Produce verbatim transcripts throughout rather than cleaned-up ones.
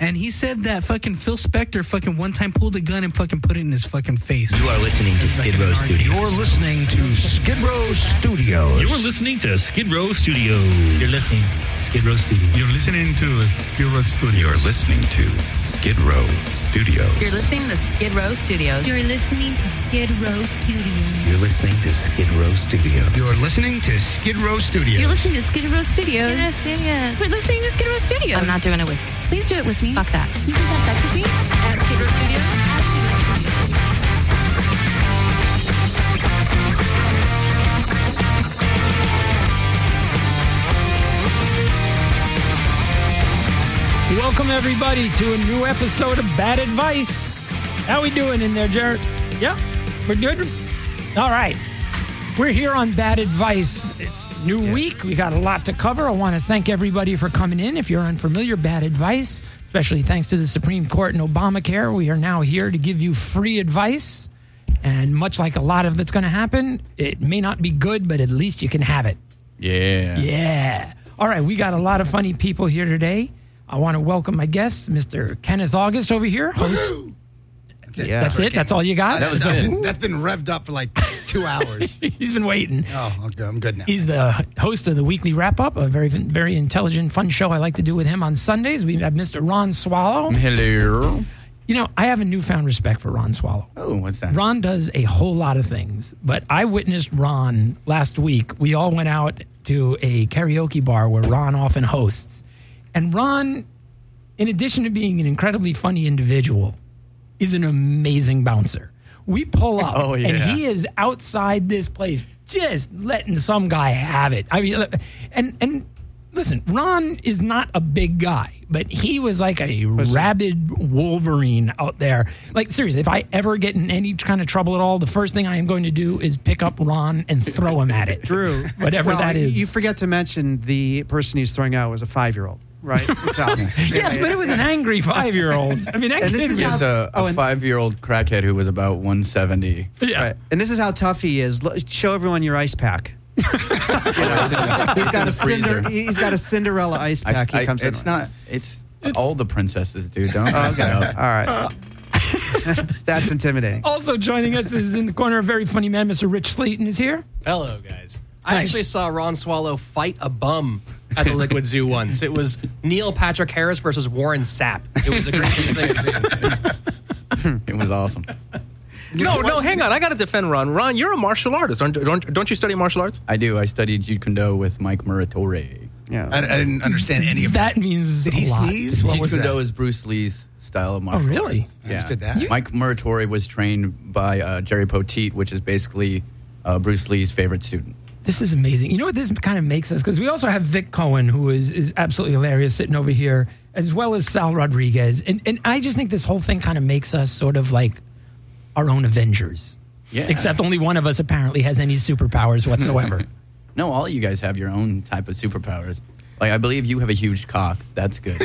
And he said that fucking Phil Spector fucking one time pulled a gun and fucking put it in his fucking face. You are listening to Skid Row Studios. You're listening to Skid Row Studios. You're listening to Skid Row Studios. You're listening to Skid Row Studios. You're listening to Skid Row Studios. You're listening to Skid Row Studios. You're listening to Skid Row Studios. You're listening to Skid Row Studios. You're listening to Skid Row Studios. You're listening to Skid Row Studios. You're listening to Skid Row Studios. Skid Row Studios. We're listening to Skid Row Studios. I'm not doing it with you. Please do it with me. Fuck that. You guys have sex with me? At Skid Row Studios. Welcome, everybody, to a new episode of Bad Advice. How we doing in there, Jared? Yep, we're good. All right. We're here on Bad Advice. It's a new Yes. week. We got a lot to cover. I want to thank everybody for coming in. If you're unfamiliar, Bad Advice, especially thanks to the Supreme Court and Obamacare, we are now here to give you free advice. And much like a lot of that's going to happen, it may not be good, but at least you can have it. Yeah. Yeah. All right, we got a lot of funny people here today. I want to welcome my guest, Mister Kenneth August over here. Host. That's it. Yeah. That's it? That's all you got? That was So- it. That's been revved up for like two hours. He's been waiting. Oh, I'm good, I'm good now. He's the host of the Weekly Wrap Up, a very, very intelligent, fun show I like to do with him on Sundays. We have Mister Ron Swallow. Hello. You know, I have a newfound respect for Ron Swallow. Oh, what's that? Ron does a whole lot of things, but I witnessed Ron last week. We all went out to a karaoke bar where Ron often hosts. And Ron, in addition to being an incredibly funny individual, is an amazing bouncer. We pull up, Oh, yeah. and he is outside this place just letting some guy have it. I mean, and and listen, Ron is not a big guy, but he was like a rabid Wolverine out there. Like, seriously, if I ever get in any kind of trouble at all, the first thing I am going to do is pick up Ron and throw him at it. Drew, Whatever well, that is. You forget to mention the person he's throwing out was a five-year-old, right? It's out. Yes, but it was an angry five-year-old. I mean, that And this kid is He was- was a, Oh, a and- five-year-old crackhead who was about one seventy. yeah. Right. And this is how tough he is. Look, show everyone your ice pack. It's in the- He's it's got in a the freezer. Cinder, he's got a Cinderella ice I- pack. he I- comes it's in. with. not. It's, all the princesses, dude. Don't Oh, mess okay. it All up. right. That's intimidating. Also joining us is in the corner a very funny man, Mister Rich Slayton is here. Hello, guys. I Nice. actually saw Ron Swallow fight a bum at the Liquid Zoo once. It was Neil Patrick Harris versus Warren Sapp. It was the greatest thing I've seen. It was awesome. No, no, hang on. I got to defend Ron. Ron, you're a martial artist. Don't, don't, don't you study martial arts? I do. I studied Jeet Kune Do with Mike Muratore. Yeah. I, I didn't understand any of That means Did he a lot. sneeze? What Jeet was Kune that? Do is Bruce Lee's style of martial really? arts. I understood that. Mike Muratore was trained by uh, Jerry Poteet, which is basically uh, Bruce Lee's favorite student. This is amazing. You know what this kind of makes us? Because we also have Vic Cohen, who is, is absolutely hilarious, sitting over here, as well as Sal Rodriguez. And, and I just think this whole thing kind of makes us sort of like our own Avengers. Yeah. Except only one of us apparently has any superpowers whatsoever. No, all you guys have your own type of superpowers. Like, I believe you have a huge cock. That's good.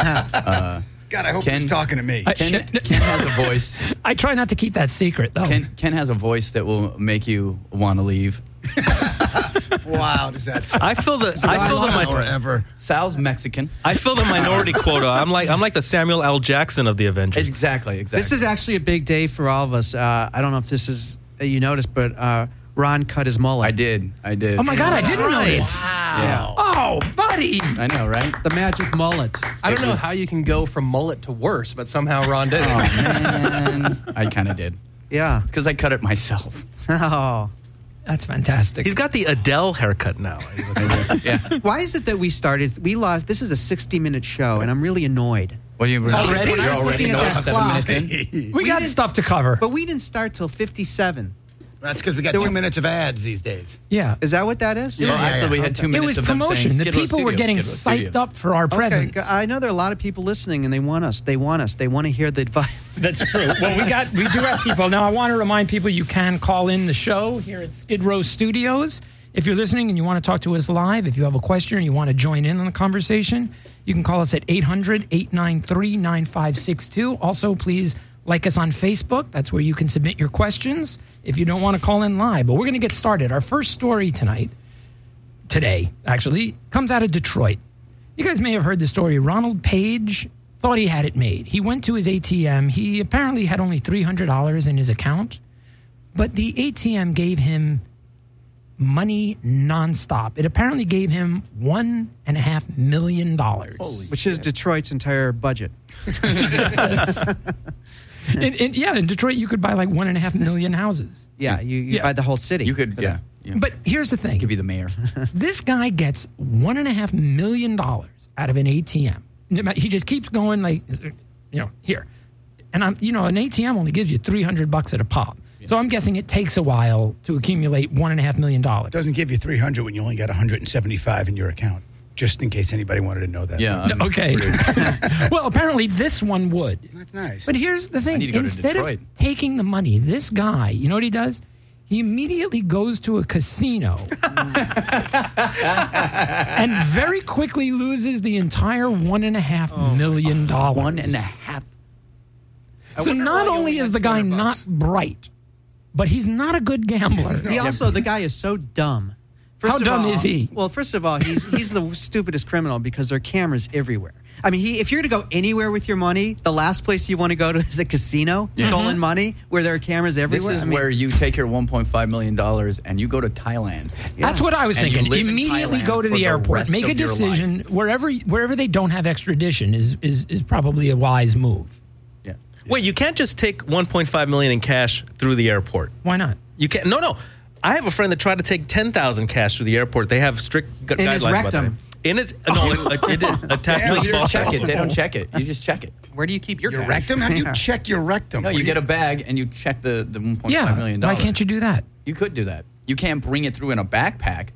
uh, God, I hope Ken- he's talking to me. I- Ken, Ken has a voice. I try not to keep that secret, though. Ken, Ken has a voice that will make you want to leave. Wow, does that I feel the I feel the mi- forever. Sal's Mexican. I feel the minority quota. I'm like I'm like the Samuel L. Jackson of the Avengers. Exactly, exactly. This is actually a big day for all of us. Uh, I don't know if this is uh, you noticed, but uh, Ron cut his mullet. I did. I did. Oh, my God, I didn't Right. notice. Yeah. Oh, buddy. I know, right? The magic mullet. I don't It know was- how you can go from mullet to worse, but somehow Ron did it. Oh, man. I kind of did. Yeah. Because I cut it myself. Oh. That's fantastic. He's got the Adele haircut now. Yeah. Why is it that we started? We lost. This is a sixty-minute show, and I'm really annoyed. Well, you were Already? You're I was already looking at know that seven clock. minutes in. we got didn't- stuff to cover. But we didn't start till fifty-seven. That's because we got There two were- minutes of ads these days. Yeah. Is that what that is? Well, Yeah, actually, yeah. we had two It minutes was of them promotion. saying The Skid Row people were Studios, getting Skid Row psyched Studios. up for our Okay, presence. I know there are a lot of people listening, and they want us. They want us. They want to hear the advice. That's true. Well, we got we do have people. Now, I want to remind people you can call in the show here at Skid Row Studios. If you're listening and you want to talk to us live, if you have a question or you want to join in on the conversation, you can call us at eight hundred, eight nine three, nine five six two. Also, please like us on Facebook. That's where you can submit your questions if you don't want to call in live. But we're going to get started. Our first story tonight, today, actually, comes out of Detroit. You guys may have heard the story. Ronald Page thought he had it made. He went to his A T M. He apparently had only three hundred dollars in his account, but the A T M gave him money nonstop. It apparently gave him one and a half million dollars, which is Detroit's entire budget. in, in, yeah, in Detroit, you could buy like one and a half million houses. Yeah, you, you Yeah. buy the whole city. You could, yeah. yeah. But here's the thing. could be the mayor. This guy gets one and a half million dollars out of an A T M. He just keeps going like, you know, here. And I'm, you know, an A T M only gives you three hundred bucks at a pop. So I'm guessing it takes a while to accumulate one and a half million dollars. Doesn't give you three hundred when you only got one hundred seventy-five in your account. Just in case anybody wanted to know that. Yeah. No, okay. Well, apparently this one would. That's nice. But here's the I thing. need to go to Instead of Detroit. taking the money, this guy, you know what he does? He immediately goes to a casino and very quickly loses the entire one and a half million dollars. One and a half. So not only is the guy not bright, but he's not a good gambler. He also, the guy is so dumb. First How of dumb all- is he? Well, first of all, he's he's the stupidest criminal because there are cameras everywhere. I mean, he, if you're to go anywhere with your money, the last place you want to go to is a casino, stolen money, where there are cameras This everywhere. is I mean, where you take your one point five million dollars and you go to Thailand. That's what I was And you thinking. live in Immediately Thailand go to for the the airport, rest make a of your decision wherever wherever they don't have extradition is is is probably a wise move. Yeah. Wait, you can't just take one point five million in cash through the airport. Why not? You can't. No, no. I have a friend that tried to take ten thousand cash through the airport. They have strict gu- In guidelines his about rectum. that. In his no, it, it, it attached No, to you his just ball. check it. They don't check it. You just check it. Where do you keep your, Your cash? rectum? How do you check your rectum? No, What you do get a bag and you check the, the one point five Yeah. million Why dollars. can't you do that? You could do that. You can't bring it through in a backpack.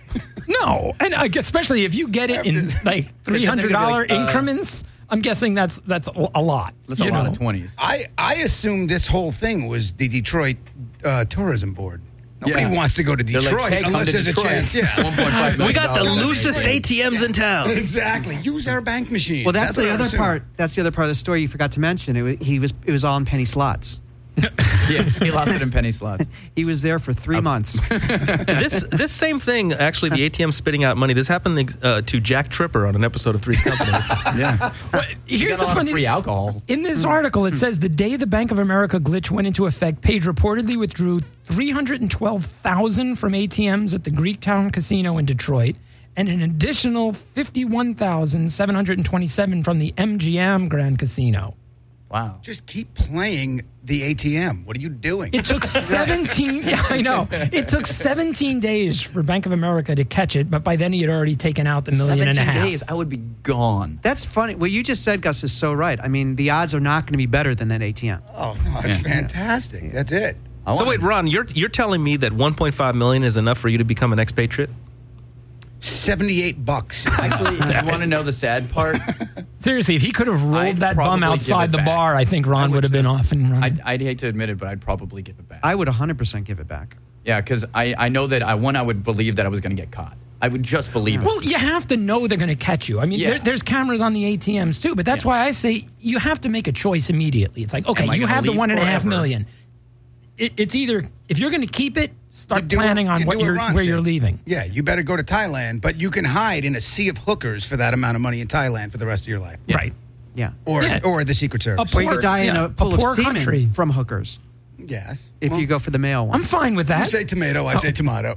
No, and I guess especially if you get it in like three hundred dollar like, uh, increments. I'm guessing that's that's a a lot. That's you a lot know? of twenties. I, I assume this whole thing was the Detroit uh, Tourism Board. Nobody Yeah. wants to go to They're Detroit like, hey, come unless to there's Detroit. a chance. Yeah. one point five million We got the dollars. loosest A T Ms in town. Exactly. Use our bank machine. well, that's, what the I other assume. part. That's the other part of the story you forgot to mention. It was, he was it was all in penny slots. Yeah, he lost it in penny slots. He was there for three months. this this same thing, actually, the A T M spitting out money. This happened uh, to Jack Tripper on an episode of Three's Company. Yeah. You Here's got the a lot funny of free alcohol. In this article, it says the day the Bank of America glitch went into effect, Page reportedly withdrew three hundred twelve thousand from A T Ms at the Greektown Casino in Detroit and an additional fifty-one thousand seven hundred twenty-seven from the M G M Grand Casino. Wow. Just keep playing the A T M. What are you doing? It took seventeen. Yeah, I know. It took seventeen days for Bank of America to catch it, but by then he had already taken out the million and a seventeen half. days, I would be gone. That's funny. What you just said, Gus, is so right. I mean, the odds are not going to be better than that A T M. Oh, no, it's Yeah. fantastic. That's it. I So wanna- wait, Ron, you're you're telling me that one point five million is enough for you to become an expatriate? seventy-eight bucks. Actually, you want to know the sad part? Seriously, if he could have rolled I'd that bum probably give outside it the back. bar, I think Ron I would, would have been too. off and running. I'd, I'd hate to admit it, but I'd probably give it back. I would one hundred percent give it back. Yeah, because I, I know that I one, I would believe that I was going to get caught. I would just believe it. Well, you have to know they're going to catch you. I mean, Yeah. there, there's cameras on the A T Ms too, but that's Yeah. why I say you have to make a choice immediately. It's like, okay, Am I you gonna have the leave one and a half forever? million. It, it's either if you're going to keep it, start You do planning what- on you what do what you're Ron where said. you're leaving. Yeah, you better go to Thailand, but you can hide in a sea of hookers for that amount of money in Thailand for the rest of your life. Right. Yeah. Or Yeah. or the Secret Service. Or you could die in yeah, a pool a poor of semen country. from hookers Yes. if Well, you go for the male one. I'm fine with you that. say tomato, I say tomato.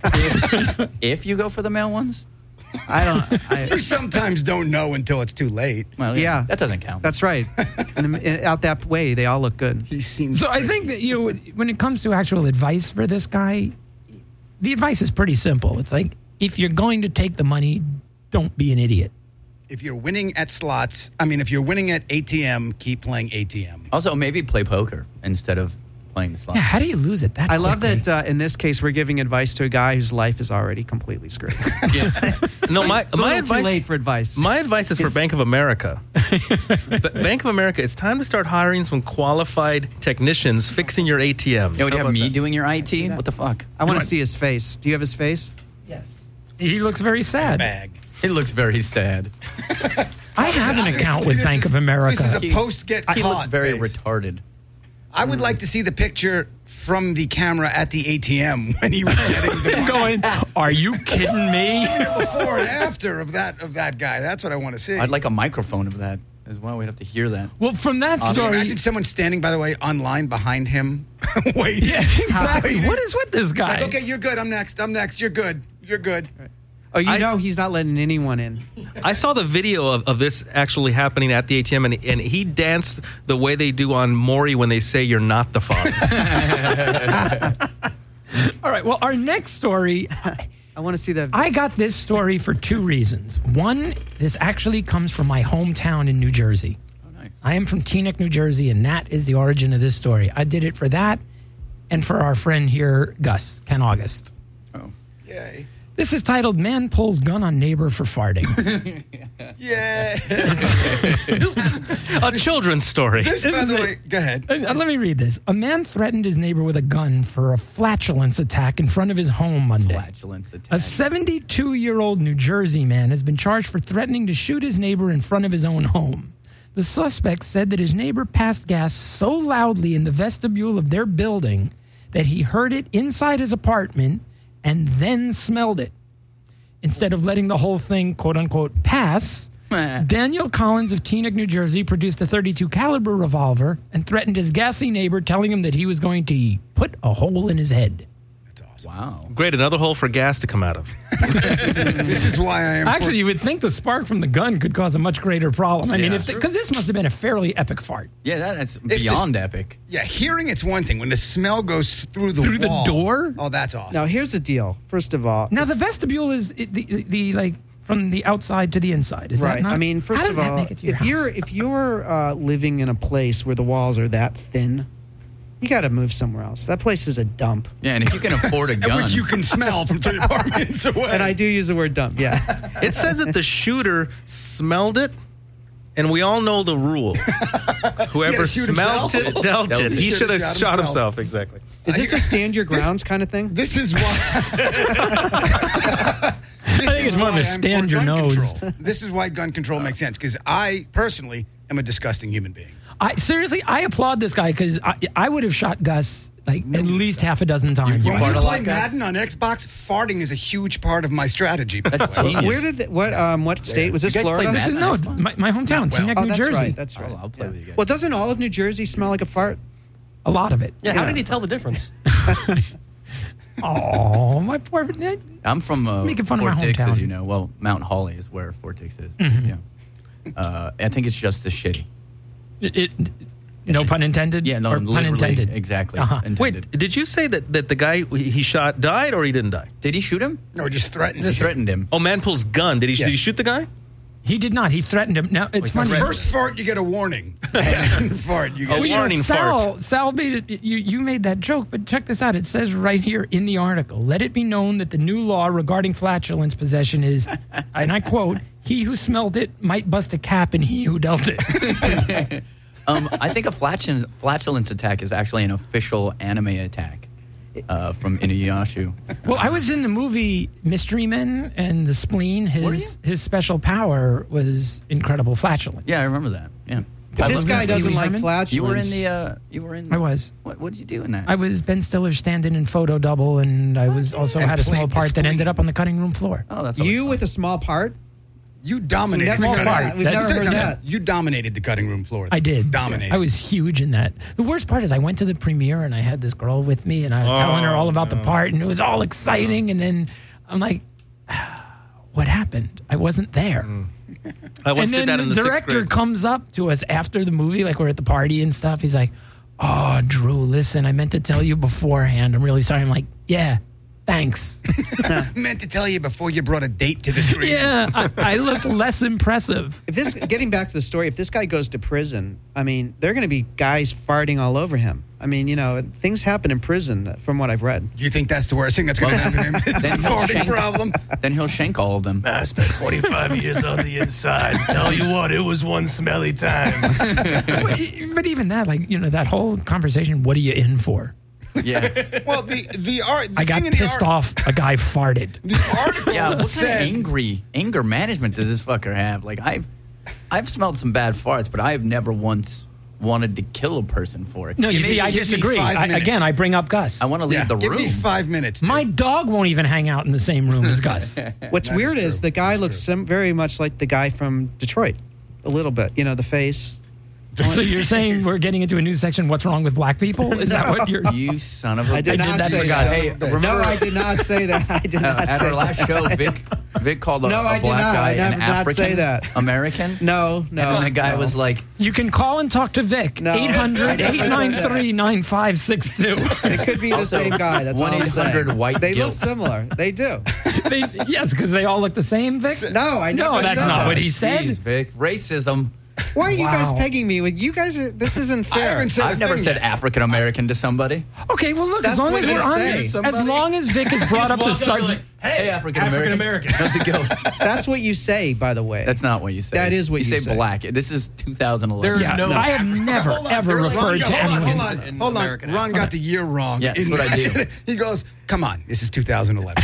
If you go for the male ones, I don't. You I, sometimes don't know until it's too late. well, Yeah. that doesn't count. that's right. And the- out that way, they all look good. He seems So I pretty- think that, you know, when it comes to actual advice for this guy, the advice is pretty simple. It's like, if you're going to take the money, don't be an idiot. if you're winning at slots, I mean, if you're winning at A T M, keep playing A T M. Also, maybe play poker instead of playing the slots. Yeah, how do you lose it that I love quickly? that uh, in this case, we're giving advice to a guy whose life is already completely screwed. No, my It's a my little advice. too late for advice. My advice is for It's- Bank of America. But Bank of America, it's time to start hiring some qualified technicians fixing your A T Ms. Yeah, would How you have about me that? doing your I T? What the fuck? I want to see his face. Do you have his face? Yes. He looks very sad. Bag. It looks very sad. I have an account with This Bank is- of America. This is a He- post get He caught looks very face. retarded. I would like to see the picture from the camera at the A T M when he was getting the money. Going, are you kidding me? Before and after of that of that guy. That's what I want to see. I'd like a microphone of that. as well. We'd have to hear that. Well, from that Can you story, imagine someone standing, by the way, online behind him, waiting? yeah, exactly. Waiting. What is with this guy? Like, okay, you're good. I'm next. I'm next. You're good. You're good. Oh, you I- know he's not letting anyone in. I saw the video of, of this actually happening at the A T M, and, and he danced the way they do on Maury when they say you're not the father. All right. Well, our next story, I want to see that. I got this story for two reasons. One, this actually comes from my hometown in New Jersey. Oh, nice. I am from Teaneck, New Jersey, and that is the origin of this story. I did it for that and for our friend here, Gus, Ken August. Oh. Yay. This is titled Man Pulls Gun on Neighbor for Farting. Yeah. A children's story. This, by the way, go ahead. Uh, let me read this. A man threatened his neighbor with a gun for a flatulence attack in front of his home Monday. Flatulence attack. A seventy-two-year-old New Jersey man has been charged for threatening to shoot his neighbor in front of his own home. The suspect said that his neighbor passed gas so loudly in the vestibule of their building that he heard it inside his apartment and then smelled it. Instead of letting the whole thing, quote-unquote, pass, Daniel Collins of Teaneck, New Jersey, produced a thirty-two caliber revolver and threatened his gassy neighbor, telling him that he was going to put a hole in his head. That's awesome. Wow. Great, another hole for gas to come out of. This is why I am. Actually, for- you would think the spark from the gun could cause a much greater problem. I mean, Yeah. if because this must have been a fairly epic fart. Yeah, that, that's this- beyond epic. yeah, hearing it's one thing. When the smell goes through the Through the wall, door? Oh, that's awesome. Now, here's the deal. First of all, Now, the vestibule is the, the, the like, from the outside to the inside. Is right. that not? I mean, first how does of that all, make it to your if house? you're if you're uh, living in a place where the walls are that thin, you got to move somewhere else. That place is a dump. Yeah, and if you can afford a And gun. which you can smell from three apartments away. And I do use the word dump. Yeah. It says that the shooter smelled it, and we all know the rule. Whoever shoot smelled himself. it, dealt Dealt it. it. He He should have should've shot shot himself. Exactly. Is this a stand your grounds kind of thing? This is why. This I think it's more of a why I'm stand for your gun nose. control. This is why gun control makes sense, because I personally am a disgusting human being. I, seriously, I applaud this guy because I, I would have shot Gus like at least half a dozen times. You When fart you a play lot, Gus? Madden on Xbox, farting is a huge part of my strategy. by the That's way. genius. Where did the, what um what state was this? You guys play Florida? This is Madden no on Xbox? my, my hometown, Not well. Teaneck, Oh, New that's Jersey. right. That's right. I'll, I'll play Yeah. with you guys. Well, doesn't all of New Jersey smell like a fart? A lot of it. Yeah, how Yeah. did he tell the difference? Uh-huh. Oh, my poor. I'm from uh, Making fun of Fort my Dix, hometown. as you know. Well, Mount Holly is where Fort Dix is. Mm-hmm. Yeah. Uh, I think it's just as shitty. It, it, no pun intended. Yeah, no, or pun literally, intended. exactly. Uh-huh. Intended. Wait, did you say that, that the guy he shot died or he didn't die? Did he shoot him? No, just threatens. Just threatened him. Oh, man pulls gun. Did he? Yeah. Did he shoot the guy? He did not. He threatened him. Now it's funny. First fart, you get a warning. Second fart, you Oh, get Well, you know, warning Sal, fart. Sal made it. You, you made that joke, but check this out. It says right here in the article: "Let it be known that the new law regarding flatulence possession is, and I quote, he who smelt it might bust a cap, and he who dealt it." Um, I think a flatulence, flatulence attack is actually an official anime attack uh, from Inuyasha. Well, I was in the movie Mystery Men, and the spleen. Were His his special power was incredible flatulence. Yeah, I remember that. Yeah. But I this love guy this doesn't Pee Wee like Herman. flatulence. You were in the. Uh, you were in. I was. What What did you do in that? I was Ben Stiller's stand-in photo double, and I was also And had a small played the part that spleen. ended up on the cutting room floor. oh, that's always You fun. with a small part? You dominated. We've the never cutting heard room. that. We've Let me never tell you heard something. that. You dominated the cutting room floor. I did. Dominated. I was huge in that. The worst part is I went to the premiere and I had this girl with me and I was telling her all about the part and it was all exciting. And then I'm like, what happened? I wasn't there. I once and then did that in the, the sixth director grade. comes up to us after the movie, like we're at the party and stuff. He's like, oh, Drew, listen, I meant to tell you beforehand. I'm really sorry. I'm like, yeah, thanks. meant to tell you before you brought a date to the screen. yeah, I, I looked less impressive. If this, getting back to the story, if this guy goes to prison, I mean, there are going to be guys farting all over him. I mean, you know, things happen in prison, from what I've read. You think that's the worst thing that's going to happen to him? It's then a he'll farting shank- problem. Then he'll shank all of them. I spent twenty-five years on the inside. Tell you what, it was one smelly time. but, but even that, like, you know, that whole conversation, what are you in for? Yeah. Well, the the art. The I got thing in the pissed art- off. A guy farted. The article Yeah. What kind of said, angry anger management does this fucker have? Like I've, I've smelled some bad farts, but I've never once wanted to kill a person for it. No, you Give me- see, I give me disagree. five I, minutes. again, I bring up Gus. I want to leave yeah, the give room. me five minutes. dude. My dog won't even hang out in the same room as Gus. What's That weird is is, true. the guy That's looks true. sim- very much like the guy from Detroit. a little bit. You know, the face. So you're saying we're getting into a new section, what's wrong with black people? Is that what you're... You son of a... I did I not did that say for that. Hey, remember- no, I did not say that. I did Uh, not at say our last that. show, Vic, Vic called a, No, a I black did not. guy I an did not say African that. American. No, no. And then the guy no. was like, You can call and talk to Vic. No, eight hundred, eight nine three, nine five six two. It could be the Also, same guy. That's all I'm one eight hundred saying. white They guilt. look similar. They do. They, yes, because they all look the same, Vic? No, I never No, that's said not that. what he said. "Jeez, Vic, racism." Why are you guys Wow. pegging me? With you guys, are, this isn't I fair. haven't said I've a never thing said yet. African American to somebody. Okay, well, look, That's as long what as you we're on, say. as long as Vic has brought up the subject. Hey, African American. African-American. How's it go? That's what you say, by the way. That's not what you say. That is what you say. say. Black. This is two thousand eleven. There Yeah, No. I have never, Hold on, ever hold on, referred to hold on, anyone. Hold on, in hold on. American Ron got the year wrong. Yeah, that's what I do. He goes, come on, this is two thousand eleven.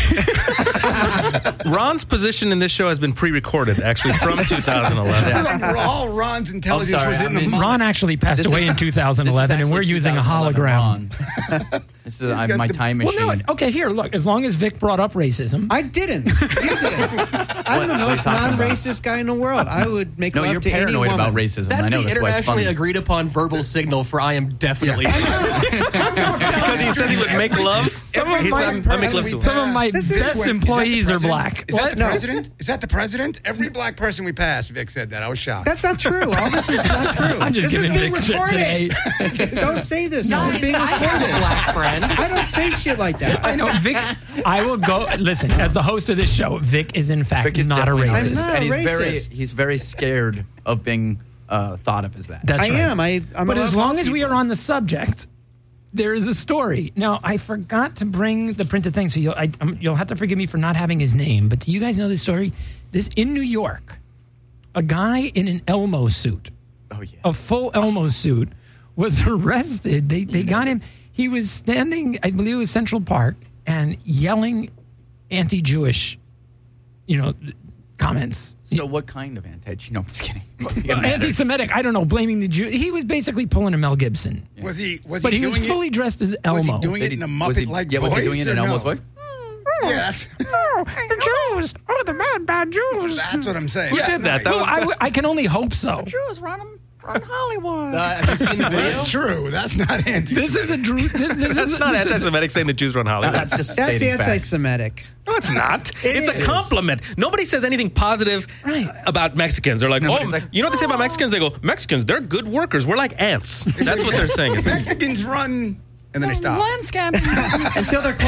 Ron's position in this show has been pre-recorded, actually, from two thousand eleven. All Ron's intelligence I'm sorry, was in I the mean- mullet. Ron actually passed This away is- in two thousand eleven, and we're using a hologram. This is I'm got my the- time Well, machine. no, okay, here, look, as long as Vic brought up racism. I didn't. You did. I'm What the are you most talking about? non-racist guy in the world. I would make No, love you're to any paranoid woman. about racism. That's I know the that's why it's internationally funny. agreed upon verbal signal for I am definitely. Because he said he would make love. Every He black said, I make person love we to Some of my This is best what- is that the employees are president? black. Is that What? the No. president? Is that the president? Every black person we passed, Vic said that. I was shocked. That's not true. All this is not true. I'm just this is giving being Vic shit recorded. today. Don't say this. No, this is he's being not. I have a recorded. black friend. I don't say shit like that. I know, Vic. I will go. Listen, as the host of this show, Vic is in fact Vic is not a definitely racist. I'm not and a he's very racist. he's very scared of being uh, thought of as that. That's I right. am. I, I'm But allowed as to long help as we people. are on the subject, there is a story. Now, I forgot to bring the printed thing, so you'll, I, um, you'll have to forgive me for not having his name. But do you guys know this story? This in New York, a guy in an Elmo suit, Oh yeah. a full Elmo suit, was arrested. They they got him. He was standing, I believe it was Central Park, and yelling anti-Jewish, you know, comments. So what kind of anti? No, I'm just kidding. Uh, anti-Semitic. I don't know. Blaming the Jew. He was basically pulling a Mel Gibson. Was he? Was But he, he was doing fully it? dressed as Was Elmo. he doing Did it he- in a was he- Muppet-like yeah, voice? was he doing it in or Elmo's no? voice? Yeah, that's, Oh, the Jews! Oh, the bad, bad Jews! that's what I'm saying. Who That's did that? nice. That Well, was I, good. w- I can only hope so. Jews run them run Hollywood. Uh, have you seen the video? That's true. That's not anti. This is a Drew. This, this That's is not this is- anti-Semitic saying the Jews run Hollywood. That's just That's stating facts. anti-Semitic. No, it's not. it's is. a compliment. Nobody says anything positive Right. about Mexicans. They're like, Nobody's oh, like, you know what they say about Mexicans? They go, Mexicans, they're good workers. We're like ants. That's what they're saying. It's like, Mexicans run, and then they stop. Until they're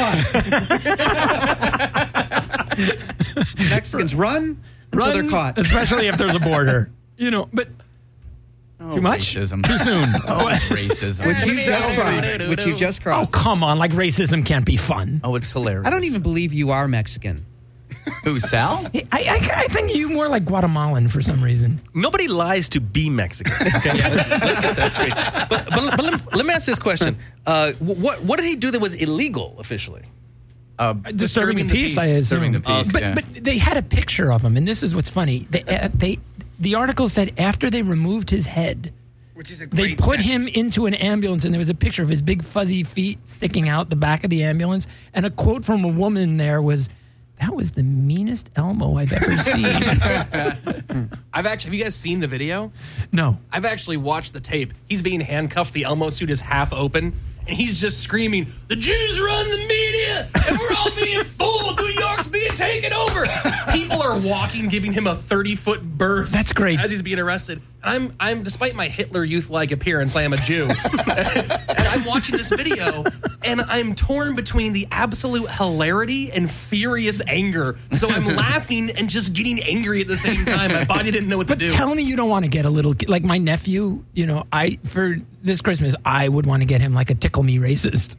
caught. Mexicans run until run, they're caught. especially if there's a border. You know, but Oh, too much, racism. too soon. Oh, racism. Which you just crossed. Which you just Oh, crossed. come on! Like racism can't be fun. Oh, it's hilarious. I don't even believe you are Mexican. Who, Sal? I, I, I think you more like Guatemalan for some reason. nobody lies to be Mexican. Okay? Let's get that straight. But, but, but let, let me ask this question. Uh, what, what did he do that was illegal officially? Uh, Disturbing, the peace, I assume. Disturbing the peace, but yeah. but they had a picture of him, and this is what's funny. They uh, they the article said after they removed his head, Which is a they great put sentence. him into an ambulance, and there was a picture of his big fuzzy feet sticking out the back of the ambulance, and a quote from a woman there was, "That was the meanest Elmo I've ever seen." I've actually. Have you guys seen the video? No. I've actually watched the tape. He's being handcuffed. The Elmo suit is half open, and he's just screaming, "The Jews run the media, and we're all being fooled. New York's being taken over." People are walking, giving him a thirty-foot berth. That's great. As he's being arrested. I'm, I'm. Despite my Hitler Youth-like appearance, I am a Jew, and I'm watching this video, and I'm torn between the absolute hilarity and furious anger. So I'm laughing and just getting angry at the same time. My body didn't know what But to do. tell me you don't want to get a little ki- like my nephew. You know, I for this Christmas I would want to get him like a tickle me racist.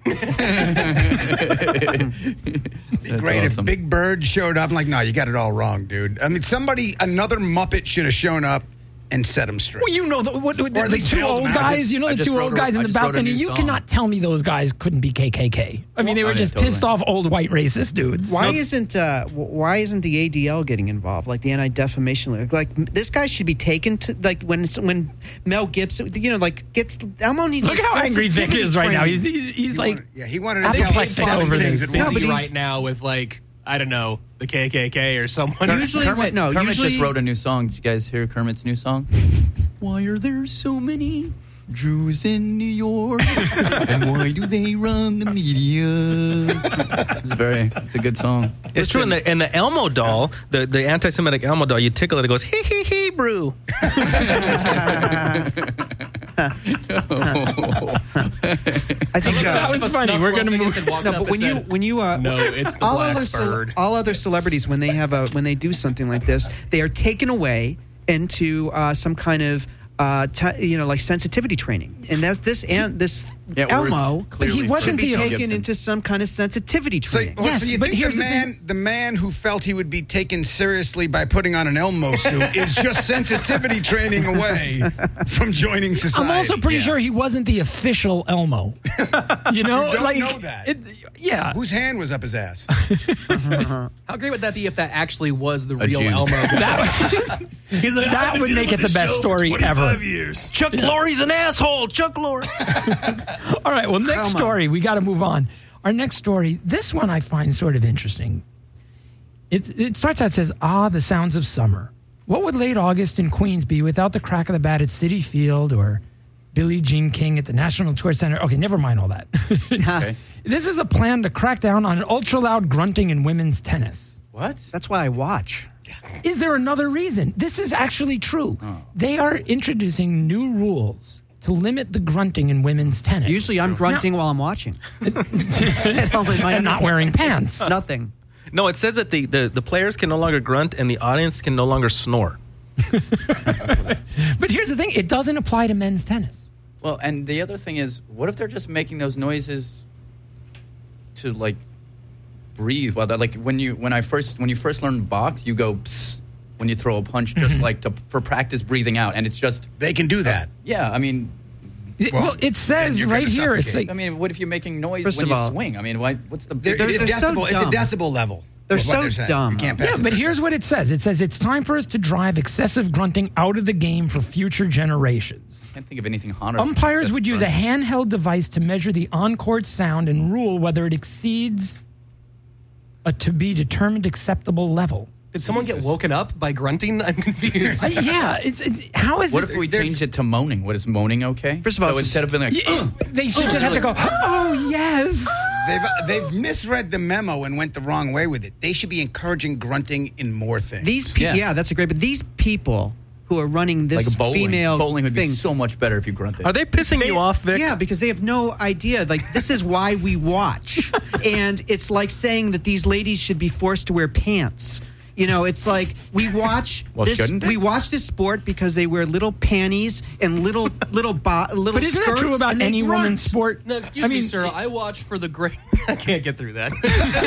Be great awesome. if Big Bird showed up. I'm like, no, you got it all wrong, dude. I mean, somebody, another Muppet should have shown up and set him straight. Well, you know the, what, what, Or at the least two bailed old him out. guys. just- you know I the just two wrote old a- guys I in the just wrote a balcony. new You song. cannot tell me those guys couldn't be K K K. I mean, they Oh, were yeah, just totally. pissed off old white racist dudes. Why So- isn't uh, w- why isn't the A D L getting involved? Like the Anti Defamation League. Like m- this guy should be taken to like when it's- when Mel Gibson, you know, like gets Elmo needs. Look like, how angry Vic sensitivity is right now. training. He's he's, he's He like wanted- yeah, he wanted to apoplectic tell over things this. that busy wasn't- but he's- right now with like I don't know, the K K K or someone. Usually, Kermit, no, Kermit usually, just wrote a new song. Did you guys hear Kermit's new song? Why are there so many Jews in New York? And why do they run the media? It's very, it's a good song. It's true. In the, in the Elmo doll, the, the anti-Semitic Elmo doll, you tickle it, it goes, hee hee hee, brew. I think uh, That was funny. We're going to move. no, but when you when you uh, No, it's the all black other ce- bird. all other celebrities when they have a when they do something like this, they are taken away into uh, some kind of uh, t- you know like sensitivity training, and that's this and this Yeah, or Elmo clearly he wasn't from be Mel taken Gibson. into some kind of sensitivity So, training. well, Yes, so you but think the here's the man, thing. the, man who felt he would be taken seriously by putting on an Elmo suit is just sensitivity training away from joining society. I'm also pretty Yeah. sure he wasn't the official Elmo. You know, You don't like know that. It, yeah. Whose hand was up his ass? How great would that be if that actually was the A real Jews. Elmo? That, He's like, that would make it the best story ever. years. Chuck Lorre's an asshole. Chuck Lorre. All right. Well, next Come on. story. We got to move on. Our next story. This one I find sort of interesting. It it starts out says, "Ah, the sounds of summer. What would late August in Queens be without the crack of the bat at Citi Field or Billie Jean King at the National Tour Center?" Okay, never mind all that. Okay. This is a plan to crack down on ultra loud grunting in women's tennis. What? That's why I watch. Is there another reason? This is actually true. They are introducing new rules to limit the grunting in women's tennis. Usually, I'm grunting while I'm watching. At home in my and not wearing pants. Nothing. No, it says that the, the, the players can no longer grunt and the audience can no longer snore. But here's the thing: it doesn't apply to men's tennis. Well, and the other thing is, what if they're just making those noises to like breathe? Well, like when you when I first when you first learn box, you go psst when you throw a punch, just like to for practice breathing out, and it's just They can do that. yeah. I mean, It, well, it says you're right gonna here. It's suffocate. like I mean, what if you're making noise First when of you all- swing? I mean, why, what's the There- big it's, a they're so decibel, it's a dumb. decibel level. They're is what so saying. dumb. You can't pass yeah, this but thing. here's what it says. It says it's time for us to drive excessive grunting out of the game for future generations. I can't think of anything hotter. Umpires would use a handheld device to measure the on-court sound and rule whether it exceeds a to be determined acceptable level. Did someone get woken up by grunting? I'm confused. Uh, yeah, it's, it's how is What this? if we changed it to moaning? What is moaning okay? First of all, so it's- instead of being like, Yeah, they should just have to go. Oh yes. They've, they've misread the memo and went the wrong way with it. They should be encouraging grunting in more things. These people, Yeah. yeah. that's a great. But these people who are running like this a bowling. female Bowling would thing, be so much better if you grunted. Are they pissing you off, Vic? yeah, because they have no idea. Like this is why we watch, and it's like saying that these ladies should be forced to wear pants. You know, it's like we watch Well, this. shouldn't they? We watch this sport because they wear little panties and little little bo- little. But isn't that skirts true about and they any grunt. women's sport? No, excuse I me, mean, sir. I watch for the great. I can't get through that.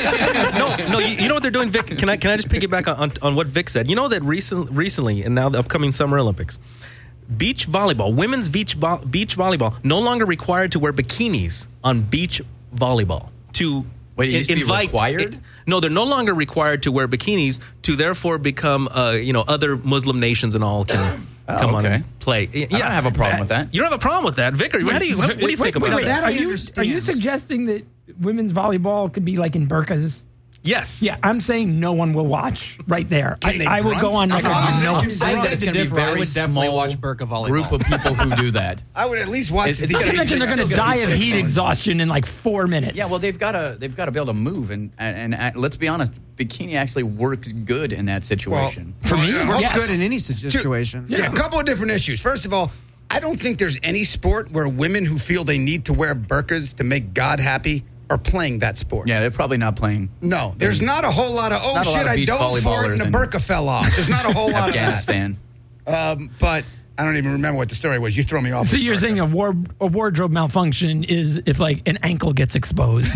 no, no. You, you know what they're doing, Vic? Can I can I just piggyback on, on, on what Vic said? You know that recent, recently, and now the upcoming Summer Olympics, beach volleyball, women's beach vo- beach volleyball, no longer required to wear bikinis on beach volleyball to. Wait, it used to be required? it- no, they're no longer required to wear bikinis to therefore become, uh, you know, other Muslim nations and all can Oh, come on okay. and play. Yeah, I don't have a problem with that. You don't have a problem with that, Vic? Or how do you what, what do you think wait, about wait, No, that are I you, understand. Are you suggesting that women's volleyball could be like in burqas? Yes. Yeah, I'm saying no one will watch right there. I, Can they I will go on grunt? record. As long as No. they I'm can saying grunt. that it's going to be differ. I very would definitely small watch Burqa volleyball. group of people who do that. I would at least watch It's- the it's Not to gotta mention be- they're going to still gotta die be of heat fixed. exhaustion in like four minutes. Yeah, well, they've got to they've got to be able to move, and, and and let's be honest, bikini actually works good in that situation. For me, That's Yes. good in any situation. Yeah, a couple of different issues. First of all, I don't think there's any sport where women who feel they need to wear burqas to make God happy are playing that sport. Yeah, they're probably not playing. No, there's not a whole lot of, oh Not a lot shit, of I beach dove for it volleyballers and the in burqa fell off. There's not a whole lot of that. Afghanistan. Um, but I don't even remember what the story was. You throw me off. So with you're burqa. saying a, war, a wardrobe malfunction is if like an ankle gets exposed.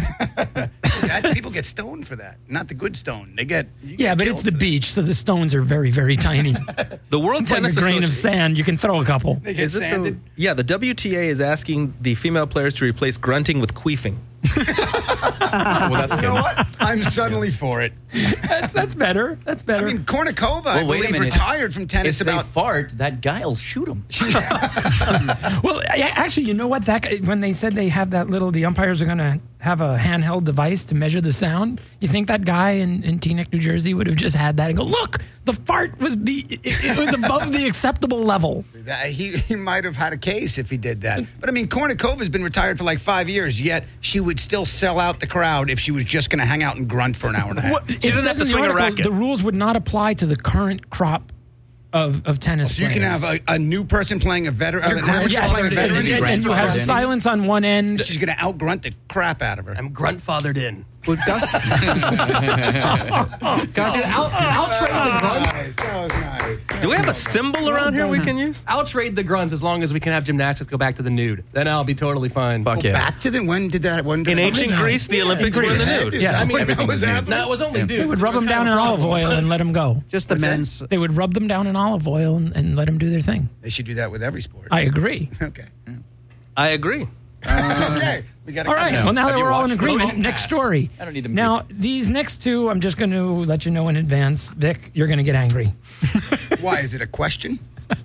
That- people get stoned for that. Not the good stone. They get you Yeah, get but killed it's the for that. beach, so the stones are very, very tiny. The World It's like a Tennis grain of Associ- sand. You can throw a couple. They get Is it the, sanded. yeah, the W T A is asking the female players to replace grunting with queefing. Well, that's You good. know what? I'm suddenly for it. That's, that's better. That's I better. mean, Kornikova, I Well, wait a believe, minute. retired from tennis If they about. fart, that guy'll shoot him. Well, I- actually, you know what? That guy, when they said they have that little, the umpires are going to have a handheld device to measure the sound. You think that guy in, in Teaneck, New Jersey would have just had that and go, look, the fart was be, it, it was above the acceptable level. That- He, he might have had a case if he did that. But I mean, Kornicova's been retired for like five years, yet she would still sell out the crowd if she was just going to hang out and grunt for an hour and a half. What, it says in the article, the rules would not apply to the current crop of, of tennis So you players. can have a, a new person playing a veteran, an average Yes, playing a and, veteran, and- and you have grandfathered in. silence on one end. She's going to outgrunt the crap out of her. I'm grunt-fathered in. Well, Gus, Gus, I'll, I'll trade the grunts. Nice, that was nice. Do we have a symbol around here we can use? I'll trade the grunts as long as we can have gymnastics go back to the nude. Then I'll be totally fine. Fuck yeah. Back to the, when did that, when did In that- ancient Greece, the Olympics were in the nude. Yeah. I mean, Everything that was was nude. happening. No, it was only dudes. They would It rub was them kind down of in a olive problem. oil and let them go. just the What's that? men's. They would rub them down in olive oil and, and let them do their thing. They should do that with every sport. I agree. Okay. I agree. okay. We got All right. Well, now Have that you we're all in watched agreement, Ocean next Past? story. I don't need them Now, briefs. these next two, I'm just going to let you know in advance, Vic, you're going to get angry. Why is it a question?